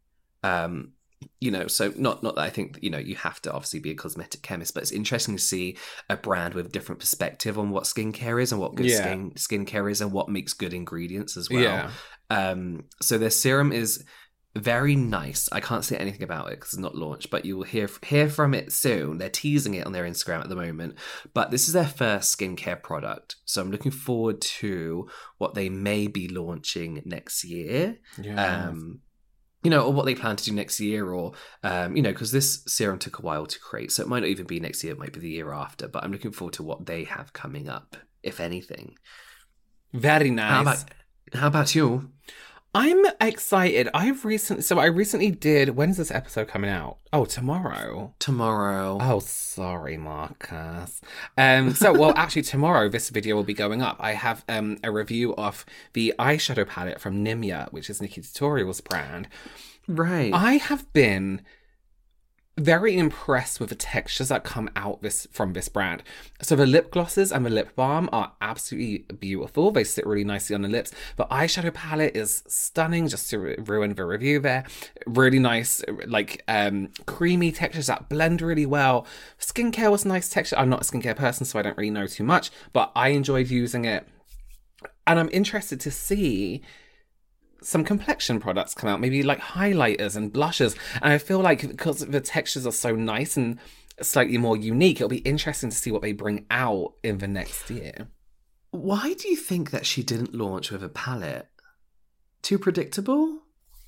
So not that I think, you have to obviously be a cosmetic chemist, but it's interesting to see a brand with a different perspective on what skincare is and what good skincare is and what makes good ingredients as well. Yeah. So their serum is very nice. I can't say anything about it because it's not launched, but you will hear from it soon. They're teasing it on their Instagram at the moment, but this is their first skincare product. So I'm looking forward to what they may be launching next year. Yeah. Or what they plan to do next year, or, because this serum took a while to create. So it might not even be next year, it might be the year after. But I'm looking forward to what they have coming up, if anything. Very nice. How about you? I'm excited. I recently did, when's this episode coming out? Oh, tomorrow. Oh, sorry, Marcus. Actually tomorrow this video will be going up. I have a review of the eyeshadow palette from Nimya, which is Nikki Tutorial's brand. Right. I have been very impressed with the textures that come out from this brand. So the lip glosses and the lip balm are absolutely beautiful. They sit really nicely on the lips. The eyeshadow palette is stunning, just to ruin the review there. Really nice, creamy textures that blend really well. Skincare was nice texture. I'm not a skincare person, so I don't really know too much, but I enjoyed using it. And I'm interested to see some complexion products come out, maybe like highlighters and blushes. And I feel like because the textures are so nice and slightly more unique. It'll be interesting to see what they bring out in the next year. Why do you think that she didn't launch with a palette? Too predictable?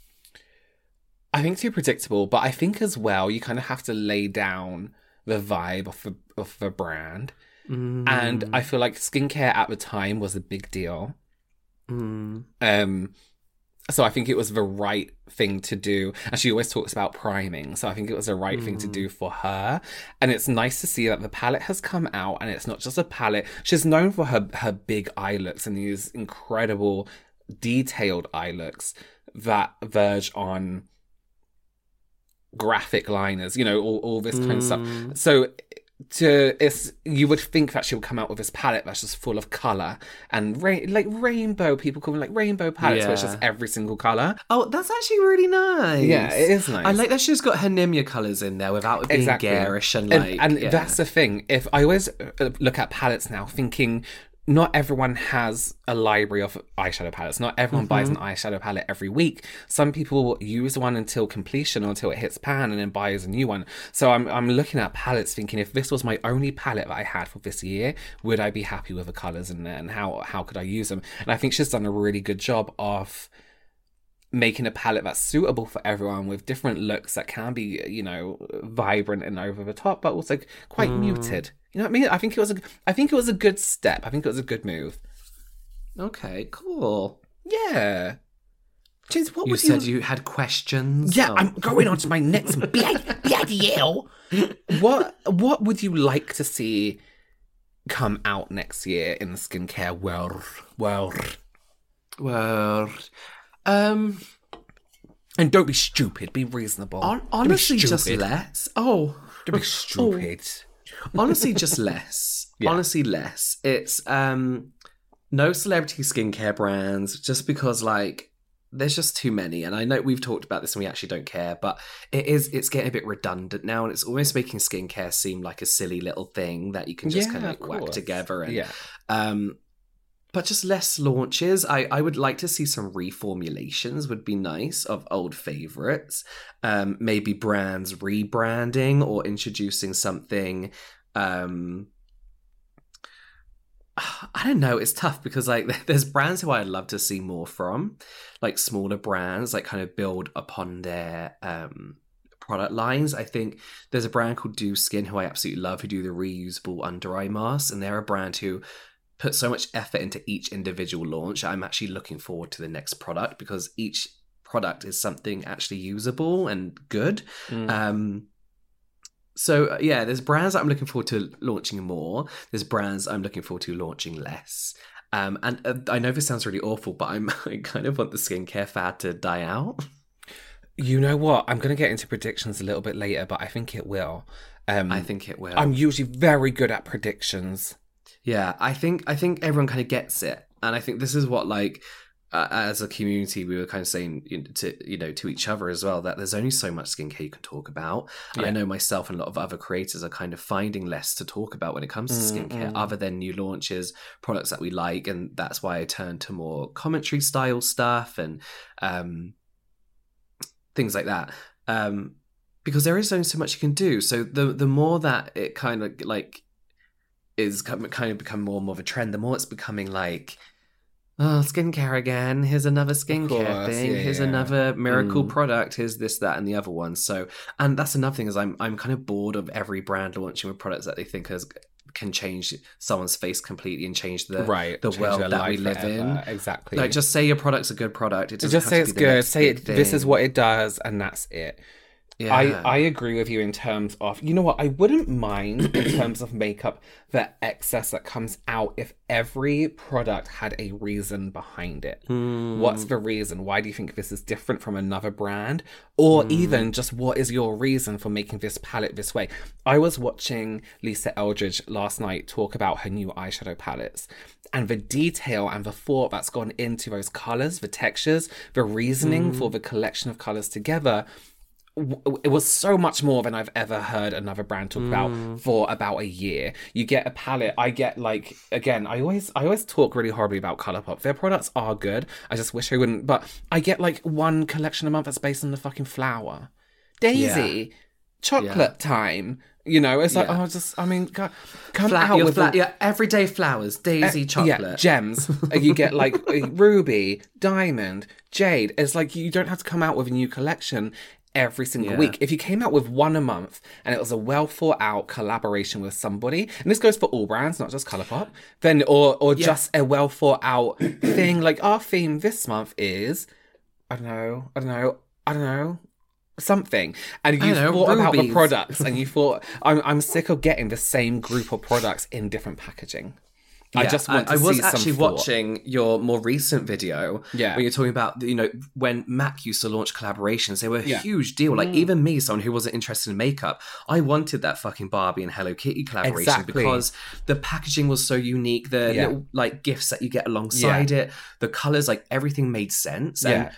I think too predictable, but I think as well you kind of have to lay down the vibe of the brand. And I feel like skincare at the time was a big deal. So I think it was the right thing to do. And she always talks about priming. So I think it was the right thing to do for her. And it's nice to see that the palette has come out and it's not just a palette. She's known for her big eye looks and these incredible detailed eye looks that verge on graphic liners, you know, all this kind of stuff. So you would think that she would come out with this palette that's just full of colour and like rainbow, people call them like rainbow palettes, where it's just every single colour. Oh, that's actually really nice. Yeah, it is nice. I like that she's got her Nimya colours in there without it being garish and like... And that's the thing. If I always look at palettes now thinking... Not everyone has a library of eyeshadow palettes. Not everyone buys an eyeshadow palette every week. Some people use one until completion or until it hits pan and then buys a new one. So I'm looking at palettes thinking, if this was my only palette that I had for this year, would I be happy with the colours in there and how could I use them? And I think she's done a really good job of making a palette that's suitable for everyone with different looks that can be, you know, vibrant and over the top, but also quite muted. You know what I mean? I think it was a good step. I think it was a good move. Okay, cool. Yeah. James, what you would said you had questions? Yeah, I'm going on to my next BIDL. What would you like to see come out next year in the skincare world? And don't be stupid. Be reasonable. Honestly, just less. Don't be stupid. Honestly, just less. Yeah. Honestly, less. It's no celebrity skincare brands, just because like there's just too many. And I know we've talked about this and we actually don't care, but it's getting a bit redundant now, and it's almost making skincare seem like a silly little thing that you can just kind of whack together. And but just less launches. I would like to see some reformulations, would be nice, of old favourites. Maybe brands rebranding or introducing something. I don't know. It's tough because like there's brands who I'd love to see more from, like smaller brands, like kind of build upon their product lines. I think there's a brand called Do Skin who I absolutely love, who do the reusable under eye masks, and they're a brand who put so much effort into each individual launch. I'm actually looking forward to the next product because each product is something actually usable and good. So yeah, there's brands that I'm looking forward to launching more. There's brands I'm looking forward to launching less. And I know this sounds really awful, but I kind of want the skincare fad to die out. You know what? I'm going to get into predictions a little bit later, but I think it will. I think it will. I'm usually very good at predictions. Yeah, I think everyone kind of gets it, and I think this is what like as a community we were kind of saying to each other as well, that there's only so much skincare you can talk about. And I know myself and a lot of other creators are kind of finding less to talk about when it comes to skincare, other than new launches, products that we like, and that's why I turn to more commentary style stuff and things like that. Because there is only so much you can do. So the more that it kind of like is kind of become more and more of a trend, the more it's becoming like, oh, skincare again, here's another skincare thing, here's another miracle product, here's this, that, and the other one. So, and that's another thing, is I'm kind of bored of every brand launching with products that they think can change someone's face completely and change the world that we live in. Exactly. Like, just say your product's a good product. It doesn't just have say to it's be the good. next Say big it. This thing. is what it does, and that's it. Yeah. I agree with you in terms of, you know what, I wouldn't mind in terms of makeup, the excess that comes out if every product had a reason behind it. What's the reason? Why do you think this is different from another brand? Or even just, what is your reason for making this palette this way? I was watching Lisa Eldridge last night talk about her new eyeshadow palettes, and the detail and the thought that's gone into those colours, the textures, the reasoning for the collection of colours together. It was so much more than I've ever heard another brand talk about for about a year. You get a palette. I get like, again, I always talk really horribly about Colourpop. Their products are good. I just wish I wouldn't. But I get like one collection a month that's based on the fucking flower. Daisy, chocolate time, You know, it's like, Yeah. God, come out with everyday flowers, daisy chocolate. Yeah, gems. You get like ruby, diamond, jade. It's like you don't have to come out with a new collection every single week. If you came out with one a month and it was a well thought out collaboration with somebody, and this goes for all brands, not just Colourpop, then or just a well thought out thing, like our theme this month is I don't know. Something, and you thought about the products, and you thought, I'm sick of getting the same group of products in different packaging. I just want to see some I was actually thought. watching your more recent video Yeah. where you're talking about, you know, when MAC used to launch collaborations, they were a huge deal. Like, even me, someone who wasn't interested in makeup, I wanted that fucking Barbie and Hello Kitty collaboration because the packaging was so unique, the little, like, gifts that you get alongside it, the colours, like, everything made sense. And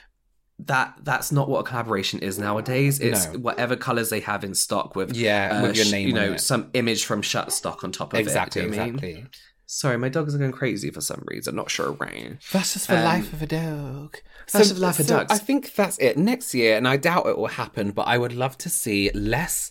that's not what a collaboration is nowadays. It's whatever colours they have in stock with with your name, you know, on it. some image from Shutterstock on top of Exactly. it. Exactly. Sorry, my dogs are going crazy for some reason. Not sure why. That's just the life of a dog. That's just the life of dogs. I think that's it. Next year, and I doubt it will happen, but I would love to see less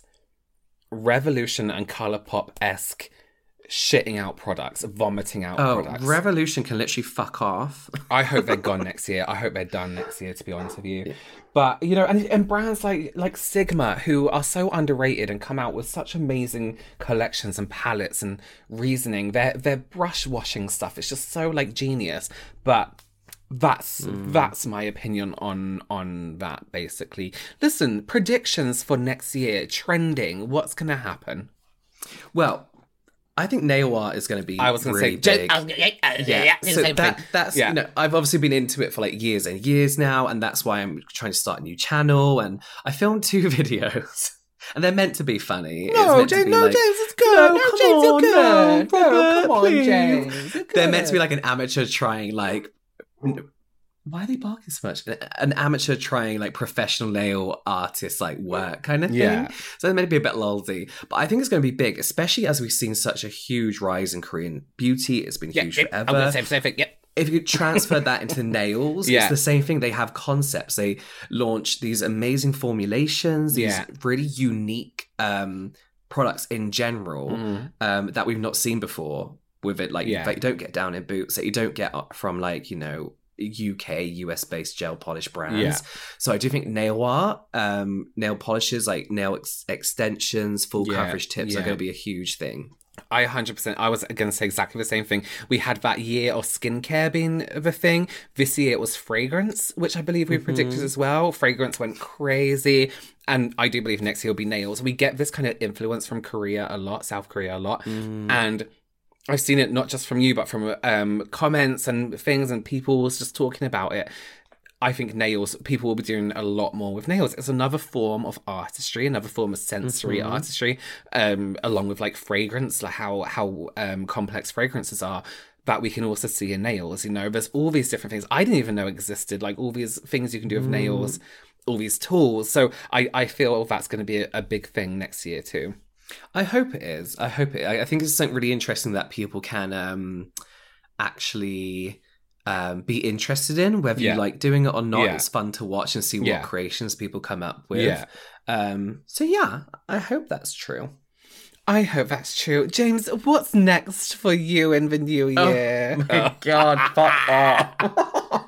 Revolution and Colourpop-esque shitting out products, vomiting out products. Revolution can literally fuck off. I hope they're gone next year. I hope they're done next year, to be honest with you. But, you know, and brands like Sigma, who are so underrated and come out with such amazing collections and palettes and reasoning, their brush washing stuff is just so, like, genius. But that's my opinion on that, basically. Listen, predictions for next year, trending, what's going to happen? Well, I think nail art is going to be I was going to really say, big. So that's you know, I've obviously been into it for like years and years now, and that's why I'm trying to start a new channel. And I filmed 2 videos, and they're meant to be funny. No, James, it's good. No, James, you're good. No, come on, please. James. They're meant to be like an amateur trying like. Why are they barking so much? An amateur trying like professional nail artist like work kind of thing. Yeah. So they're meant to be a bit lulzy. But I think it's going to be big, especially as we've seen such a huge rise in Korean beauty. It's been huge forever. I'm going to say the same thing. Yep. If you transfer that into nails, it's the same thing. They have concepts. They launch these amazing formulations, these really unique products in general that we've not seen before with it. Like that you don't get down in boots, that you don't get from like, you know, US based gel polish brands. So I do think nail art, nail polishes, like nail extensions, full coverage tips are going to be a huge thing. I 100%. I was going to say exactly the same thing. We had that year of skincare being the thing. This year it was fragrance, which I believe we predicted as well. Fragrance went crazy. And I do believe next year will be nails. We get this kind of influence from Korea a lot, South Korea a lot. And I've seen it not just from you, but from comments and things and people was just talking about it. I think nails, people will be doing a lot more with nails. It's another form of artistry, another form of sensory artistry, along with like fragrance, like how complex fragrances are, that we can also see in nails. You know, there's all these different things I didn't even know existed, like all these things you can do with nails, all these tools. So I feel that's going to be a big thing next year too. I hope it is. I think it's something really interesting that people can actually be interested in, whether you like doing it or not. It's fun to watch and see what creations people come up with. So yeah, I hope that's true. I hope that's true. James, what's next for you in the new year? Oh my God, fuck off.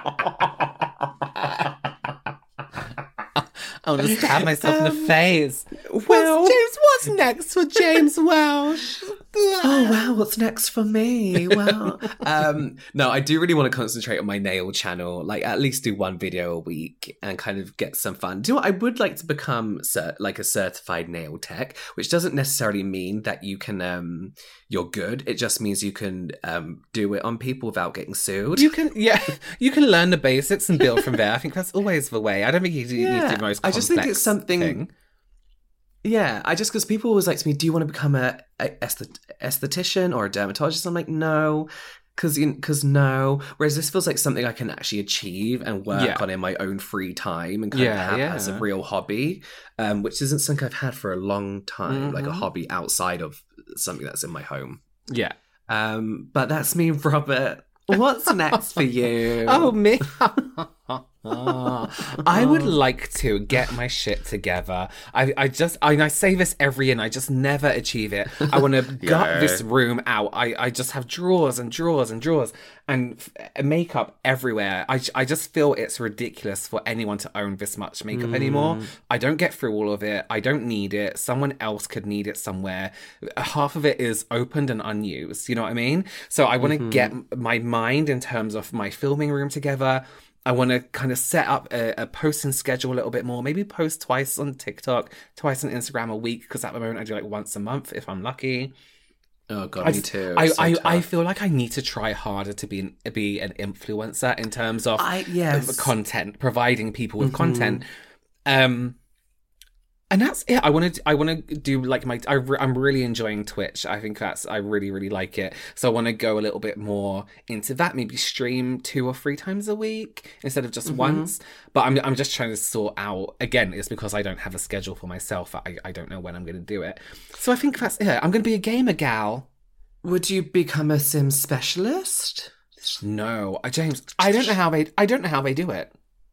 I want to stab myself in the face. What's next for James Welsh? Oh, wow, what's next for me? Wow. No, I do really want to concentrate on my nail channel, like at least do 1 video a week and kind of get some fun. Do you know what? I would like to become like a certified nail tech, which doesn't necessarily mean that you can, you're good. It just means you can do it on people without getting sued. You can learn the basics and build from there. I think that's always the way. I don't think you need to do the most complex I just think it's something... thing. Yeah, because people always like to me, do you want to become a esthetician or a dermatologist? I'm like, no, because no. Whereas this feels like something I can actually achieve and work on in my own free time and kind of have as a real hobby, which isn't something I've had for a long time, like a hobby outside of something that's in my home. Yeah. But that's me, Robert. What's next for you? Oh, me. I would like to get my shit together. I say this every year and I just never achieve it. I want to gut this room out. I just have drawers and drawers and drawers and makeup everywhere. I just feel it's ridiculous for anyone to own this much makeup anymore. I don't get through all of it. I don't need it. Someone else could need it somewhere. Half of it is opened and unused. You know what I mean? So I want to get my mind in terms of my filming room together. I want to kind of set up a posting schedule a little bit more. Maybe post twice on TikTok, twice on Instagram a week, because at the moment I do like once a month if I'm lucky. Oh God, me too. I feel like I need to try harder to be an influencer in terms of content, providing people with content. And that's it. I want to do like I'm really enjoying Twitch. I think I really, really like it. So I want to go a little bit more into that. Maybe stream 2 or 3 times a week instead of just once. But I'm just trying to sort out. Again, it's because I don't have a schedule for myself. I don't know when I'm going to do it. So I think that's it. I'm going to be a gamer gal. Would you become a Sim specialist? No, James. I don't know how they do it.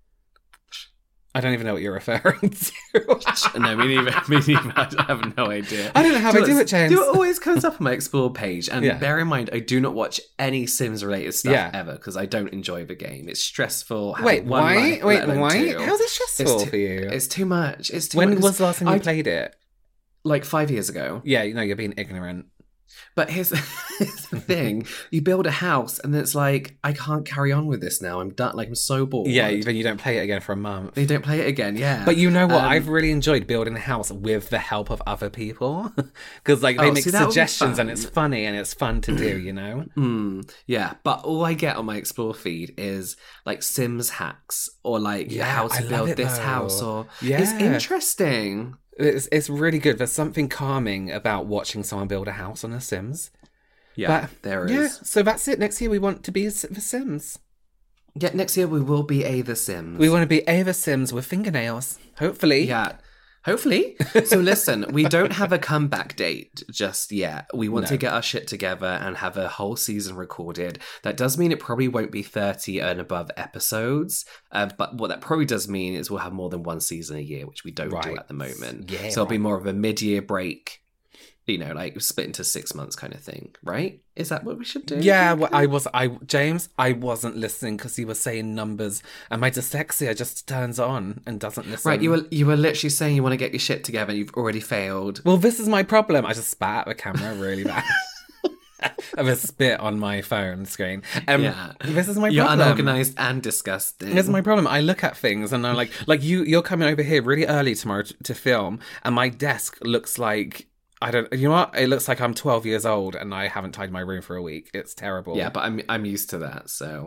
I don't even know what you're referring to. No, me neither. I have no idea. I don't know how they do it, James. It always comes up on my Explore page. And bear in mind, I do not watch any Sims-related stuff ever because I don't enjoy the game. It's stressful. Wait, why? How's it stressful for you? It's too much. When was the last time you played it? Like 5 years ago. Yeah, you're being ignorant. But here's the thing. You build a house and it's like, I can't carry on with this now. I'm done. Like, I'm so bored. Yeah, then you don't play it again for a month. You don't play it again, yeah. But you know what? I've really enjoyed building a house with the help of other people. Because they make suggestions and it's funny and it's fun to do, you know? Yeah, but all I get on my Explore feed is like Sims hacks or like how to build this house or... It's interesting. It's really good. There's something calming about watching someone build a house on a Sims. Yeah, there is. Yeah, so that's it. Next year we want to be the Sims. Yeah, next year we will be the Sims. We want to be the Sims with fingernails. Hopefully. Yeah. Hopefully. So listen, we don't have a comeback date just yet. We want to get our shit together and have a whole season recorded. That does mean it probably won't be 30 and above episodes. But what that probably does mean is we'll have more than one season a year, which we don't do at the moment. Yeah, so it'll be more of a mid-year break. You know, like split into 6 months kind of thing, right? Is that what we should do? Yeah, well, James, I wasn't listening because you were saying numbers and my dyslexia just turns on and doesn't listen. Right, you were literally saying you want to get your shit together and you've already failed. Well, this is my problem. I just spat at the camera really bad. I have a spit on my phone screen. This is my problem. You're unorganized and disgusting. This is my problem. I look at things and I'm like you're coming over here really early tomorrow to film and my desk looks like... you know what? It looks like I'm 12 years old and I haven't tidied my room for a week. It's terrible. Yeah, but I'm used to that, so.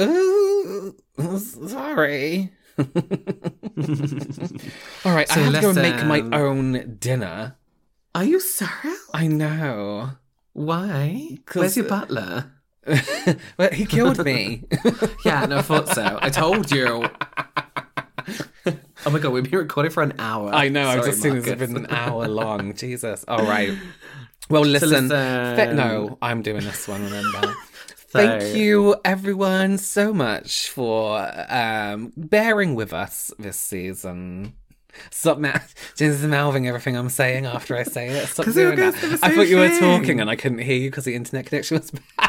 Sorry. All right, so I have to go make my own dinner. Are you serious? I know. Why? Where's your butler? Well, he killed me. Yeah, no, I thought so. I told you. Oh my God, we've been recording for an hour. I know, I've just seen it's been an hour long. Jesus. All right. Well, listen. No, I'm doing this one, remember. Thank you, everyone, so much for bearing with us this season. Stop, James is mouthing everything I'm saying after I say it. Stop doing that. I thought you were talking and I couldn't hear you because the internet connection was bad.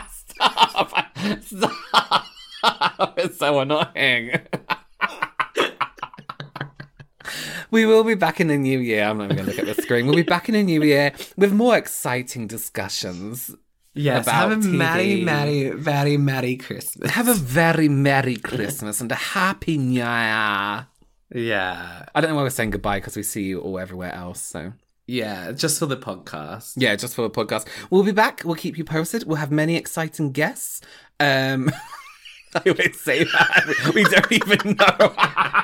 Stop. It's so annoying. We will be back in the new year. I'm not even going to look at the screen. We'll be back in the new year with more exciting discussions. Yes, about have a TV. very merry Christmas. Have a very merry Christmas and a happy new year. Yeah. I don't know why we're saying goodbye because we see you all everywhere else, so... Yeah, just for the podcast. Yeah, just for the podcast. We'll be back. We'll keep you posted. We'll have many exciting guests. I always say that. We don't even know.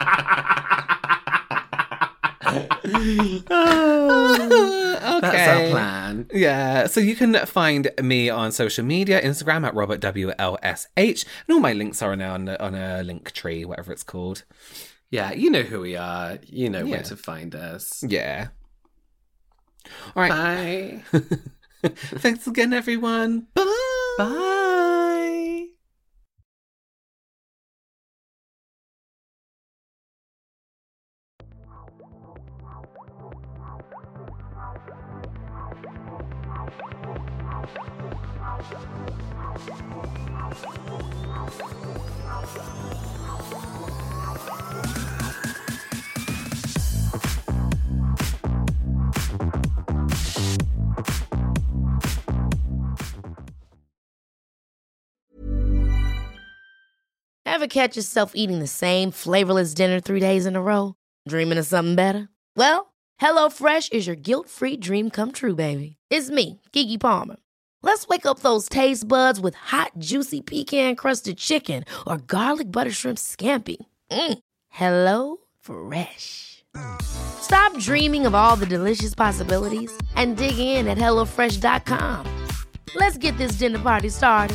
Okay. That's our plan. Yeah, so you can find me on social media, Instagram at RobertWLSH, and all my links are on a link tree, whatever it's called. Yeah, you know who we are. You know where to find us. Yeah. All right. Bye. Thanks again, everyone. Bye. Bye. Ever catch yourself eating the same flavorless dinner 3 days in a row? Dreaming of something better? Well, HelloFresh is your guilt-free dream come true, baby. It's me, Keke Palmer. Let's wake up those taste buds with hot, juicy pecan-crusted chicken or garlic butter shrimp scampi. Hello Fresh. Stop dreaming of all the delicious possibilities and dig in at HelloFresh.com. Let's get this dinner party started.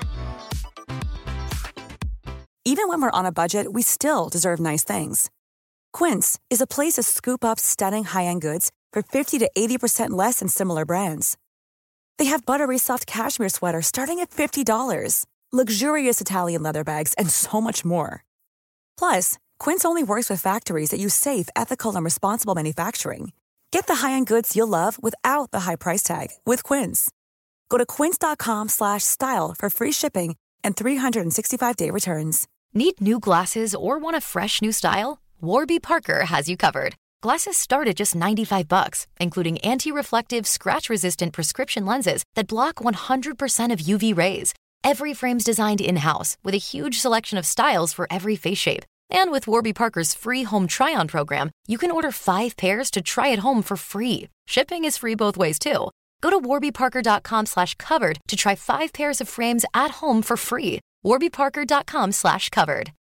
Even when we're on a budget, we still deserve nice things. Quince is a place to scoop up stunning high-end goods for 50 to 80% less than similar brands. They have buttery soft cashmere sweaters starting at $50, luxurious Italian leather bags, and so much more. Plus, Quince only works with factories that use safe, ethical, and responsible manufacturing. Get the high-end goods you'll love without the high price tag with Quince. Go to quince.com/style for free shipping and 365-day returns. Need new glasses or want a fresh new style? Warby Parker has you covered. Glasses start at just $95, including anti-reflective, scratch-resistant prescription lenses that block 100% of UV rays. Every frame's designed in-house with a huge selection of styles for every face shape. And with Warby Parker's free home try-on program, you can order 5 pairs to try at home for free. Shipping is free both ways, too. Go to warbyparker.com/covered to try 5 pairs of frames at home for free. warbyparker.com/covered.